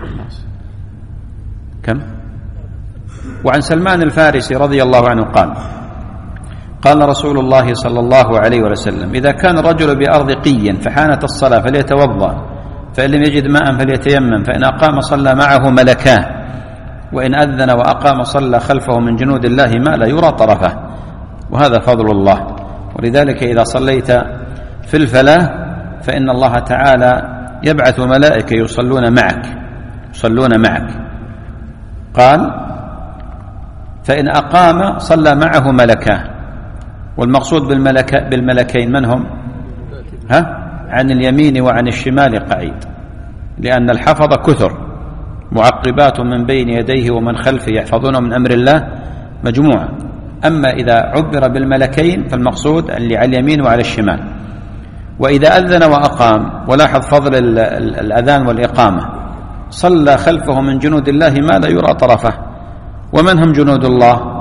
كم؟ وعن سلمان الفارسي رضي الله عنه قال: قال رسول الله صلى الله عليه وسلم: إذا كان الرجل بأرض قي فحانت الصلاة فليتوضأ، فإن لم يجد ماء فليتيمم، فإن أقام صلى معه ملكاه، وإن أذن وأقام صلى خلفه من جنود الله ما لا يرى طرفه. وهذا فضل الله. ولذلك إذا صليت في الفلاح فإن الله تعالى يبعث ملائكة يصلون معك يصلون معك قال فإن أقام صلى معه ملكان، والمقصود بالملك بالملكين من هم؟ ها؟ عن اليمين وعن الشمال قعيد، لأن الحفظ كثر معقبات من بين يديه ومن خلفه يحفظون من أمر الله مجموعة. أما إذا عبر بالملكين فالمقصود اللي على اليمين وعلى الشمال. وإذا أذن وأقام، ولاحظ فضل الأذان والإقامة، صلى خلفه من جنود الله ما لا يرى طرفه. ومن هم جنود الله؟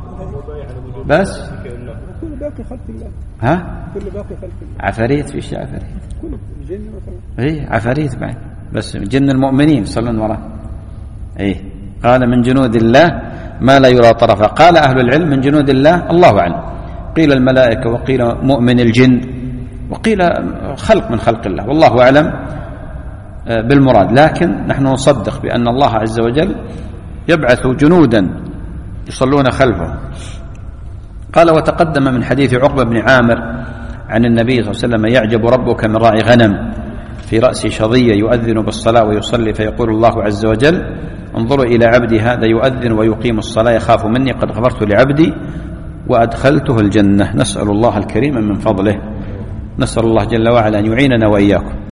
بس كل باقي خلق الله. ها؟ كل باقي خلق الله. عفاريت، فيش عفاريت؟ كل جن وطرف. ايه عفاريت بعد، بس جن المؤمنين صلوا وراه. ايه قال من جنود الله ما لا يرى طرفه. قال أهل العلم من جنود الله الله أعلم، قيل الملائكة وقيل مؤمن الجن وقيل خلق من خلق الله، والله أعلم بالمراد. لكن نحن نصدق بأن الله عز وجل يبعث جنودا يصلون خلفه. قال وتقدم من حديث عقبة بن عامر عن النبي صلى الله عليه وسلم يعجب ربك من راعي غنم في رأس شظية يؤذن بالصلاة ويصلي فيقول الله عز وجل انظروا إلى عبدي هذا يؤذن ويقيم الصلاة يخاف مني قد غفرت لعبدي وأدخلته الجنة. نسأل الله الكريم من فضله، نسأل الله جل وعلا أن يعيننا وإياكم.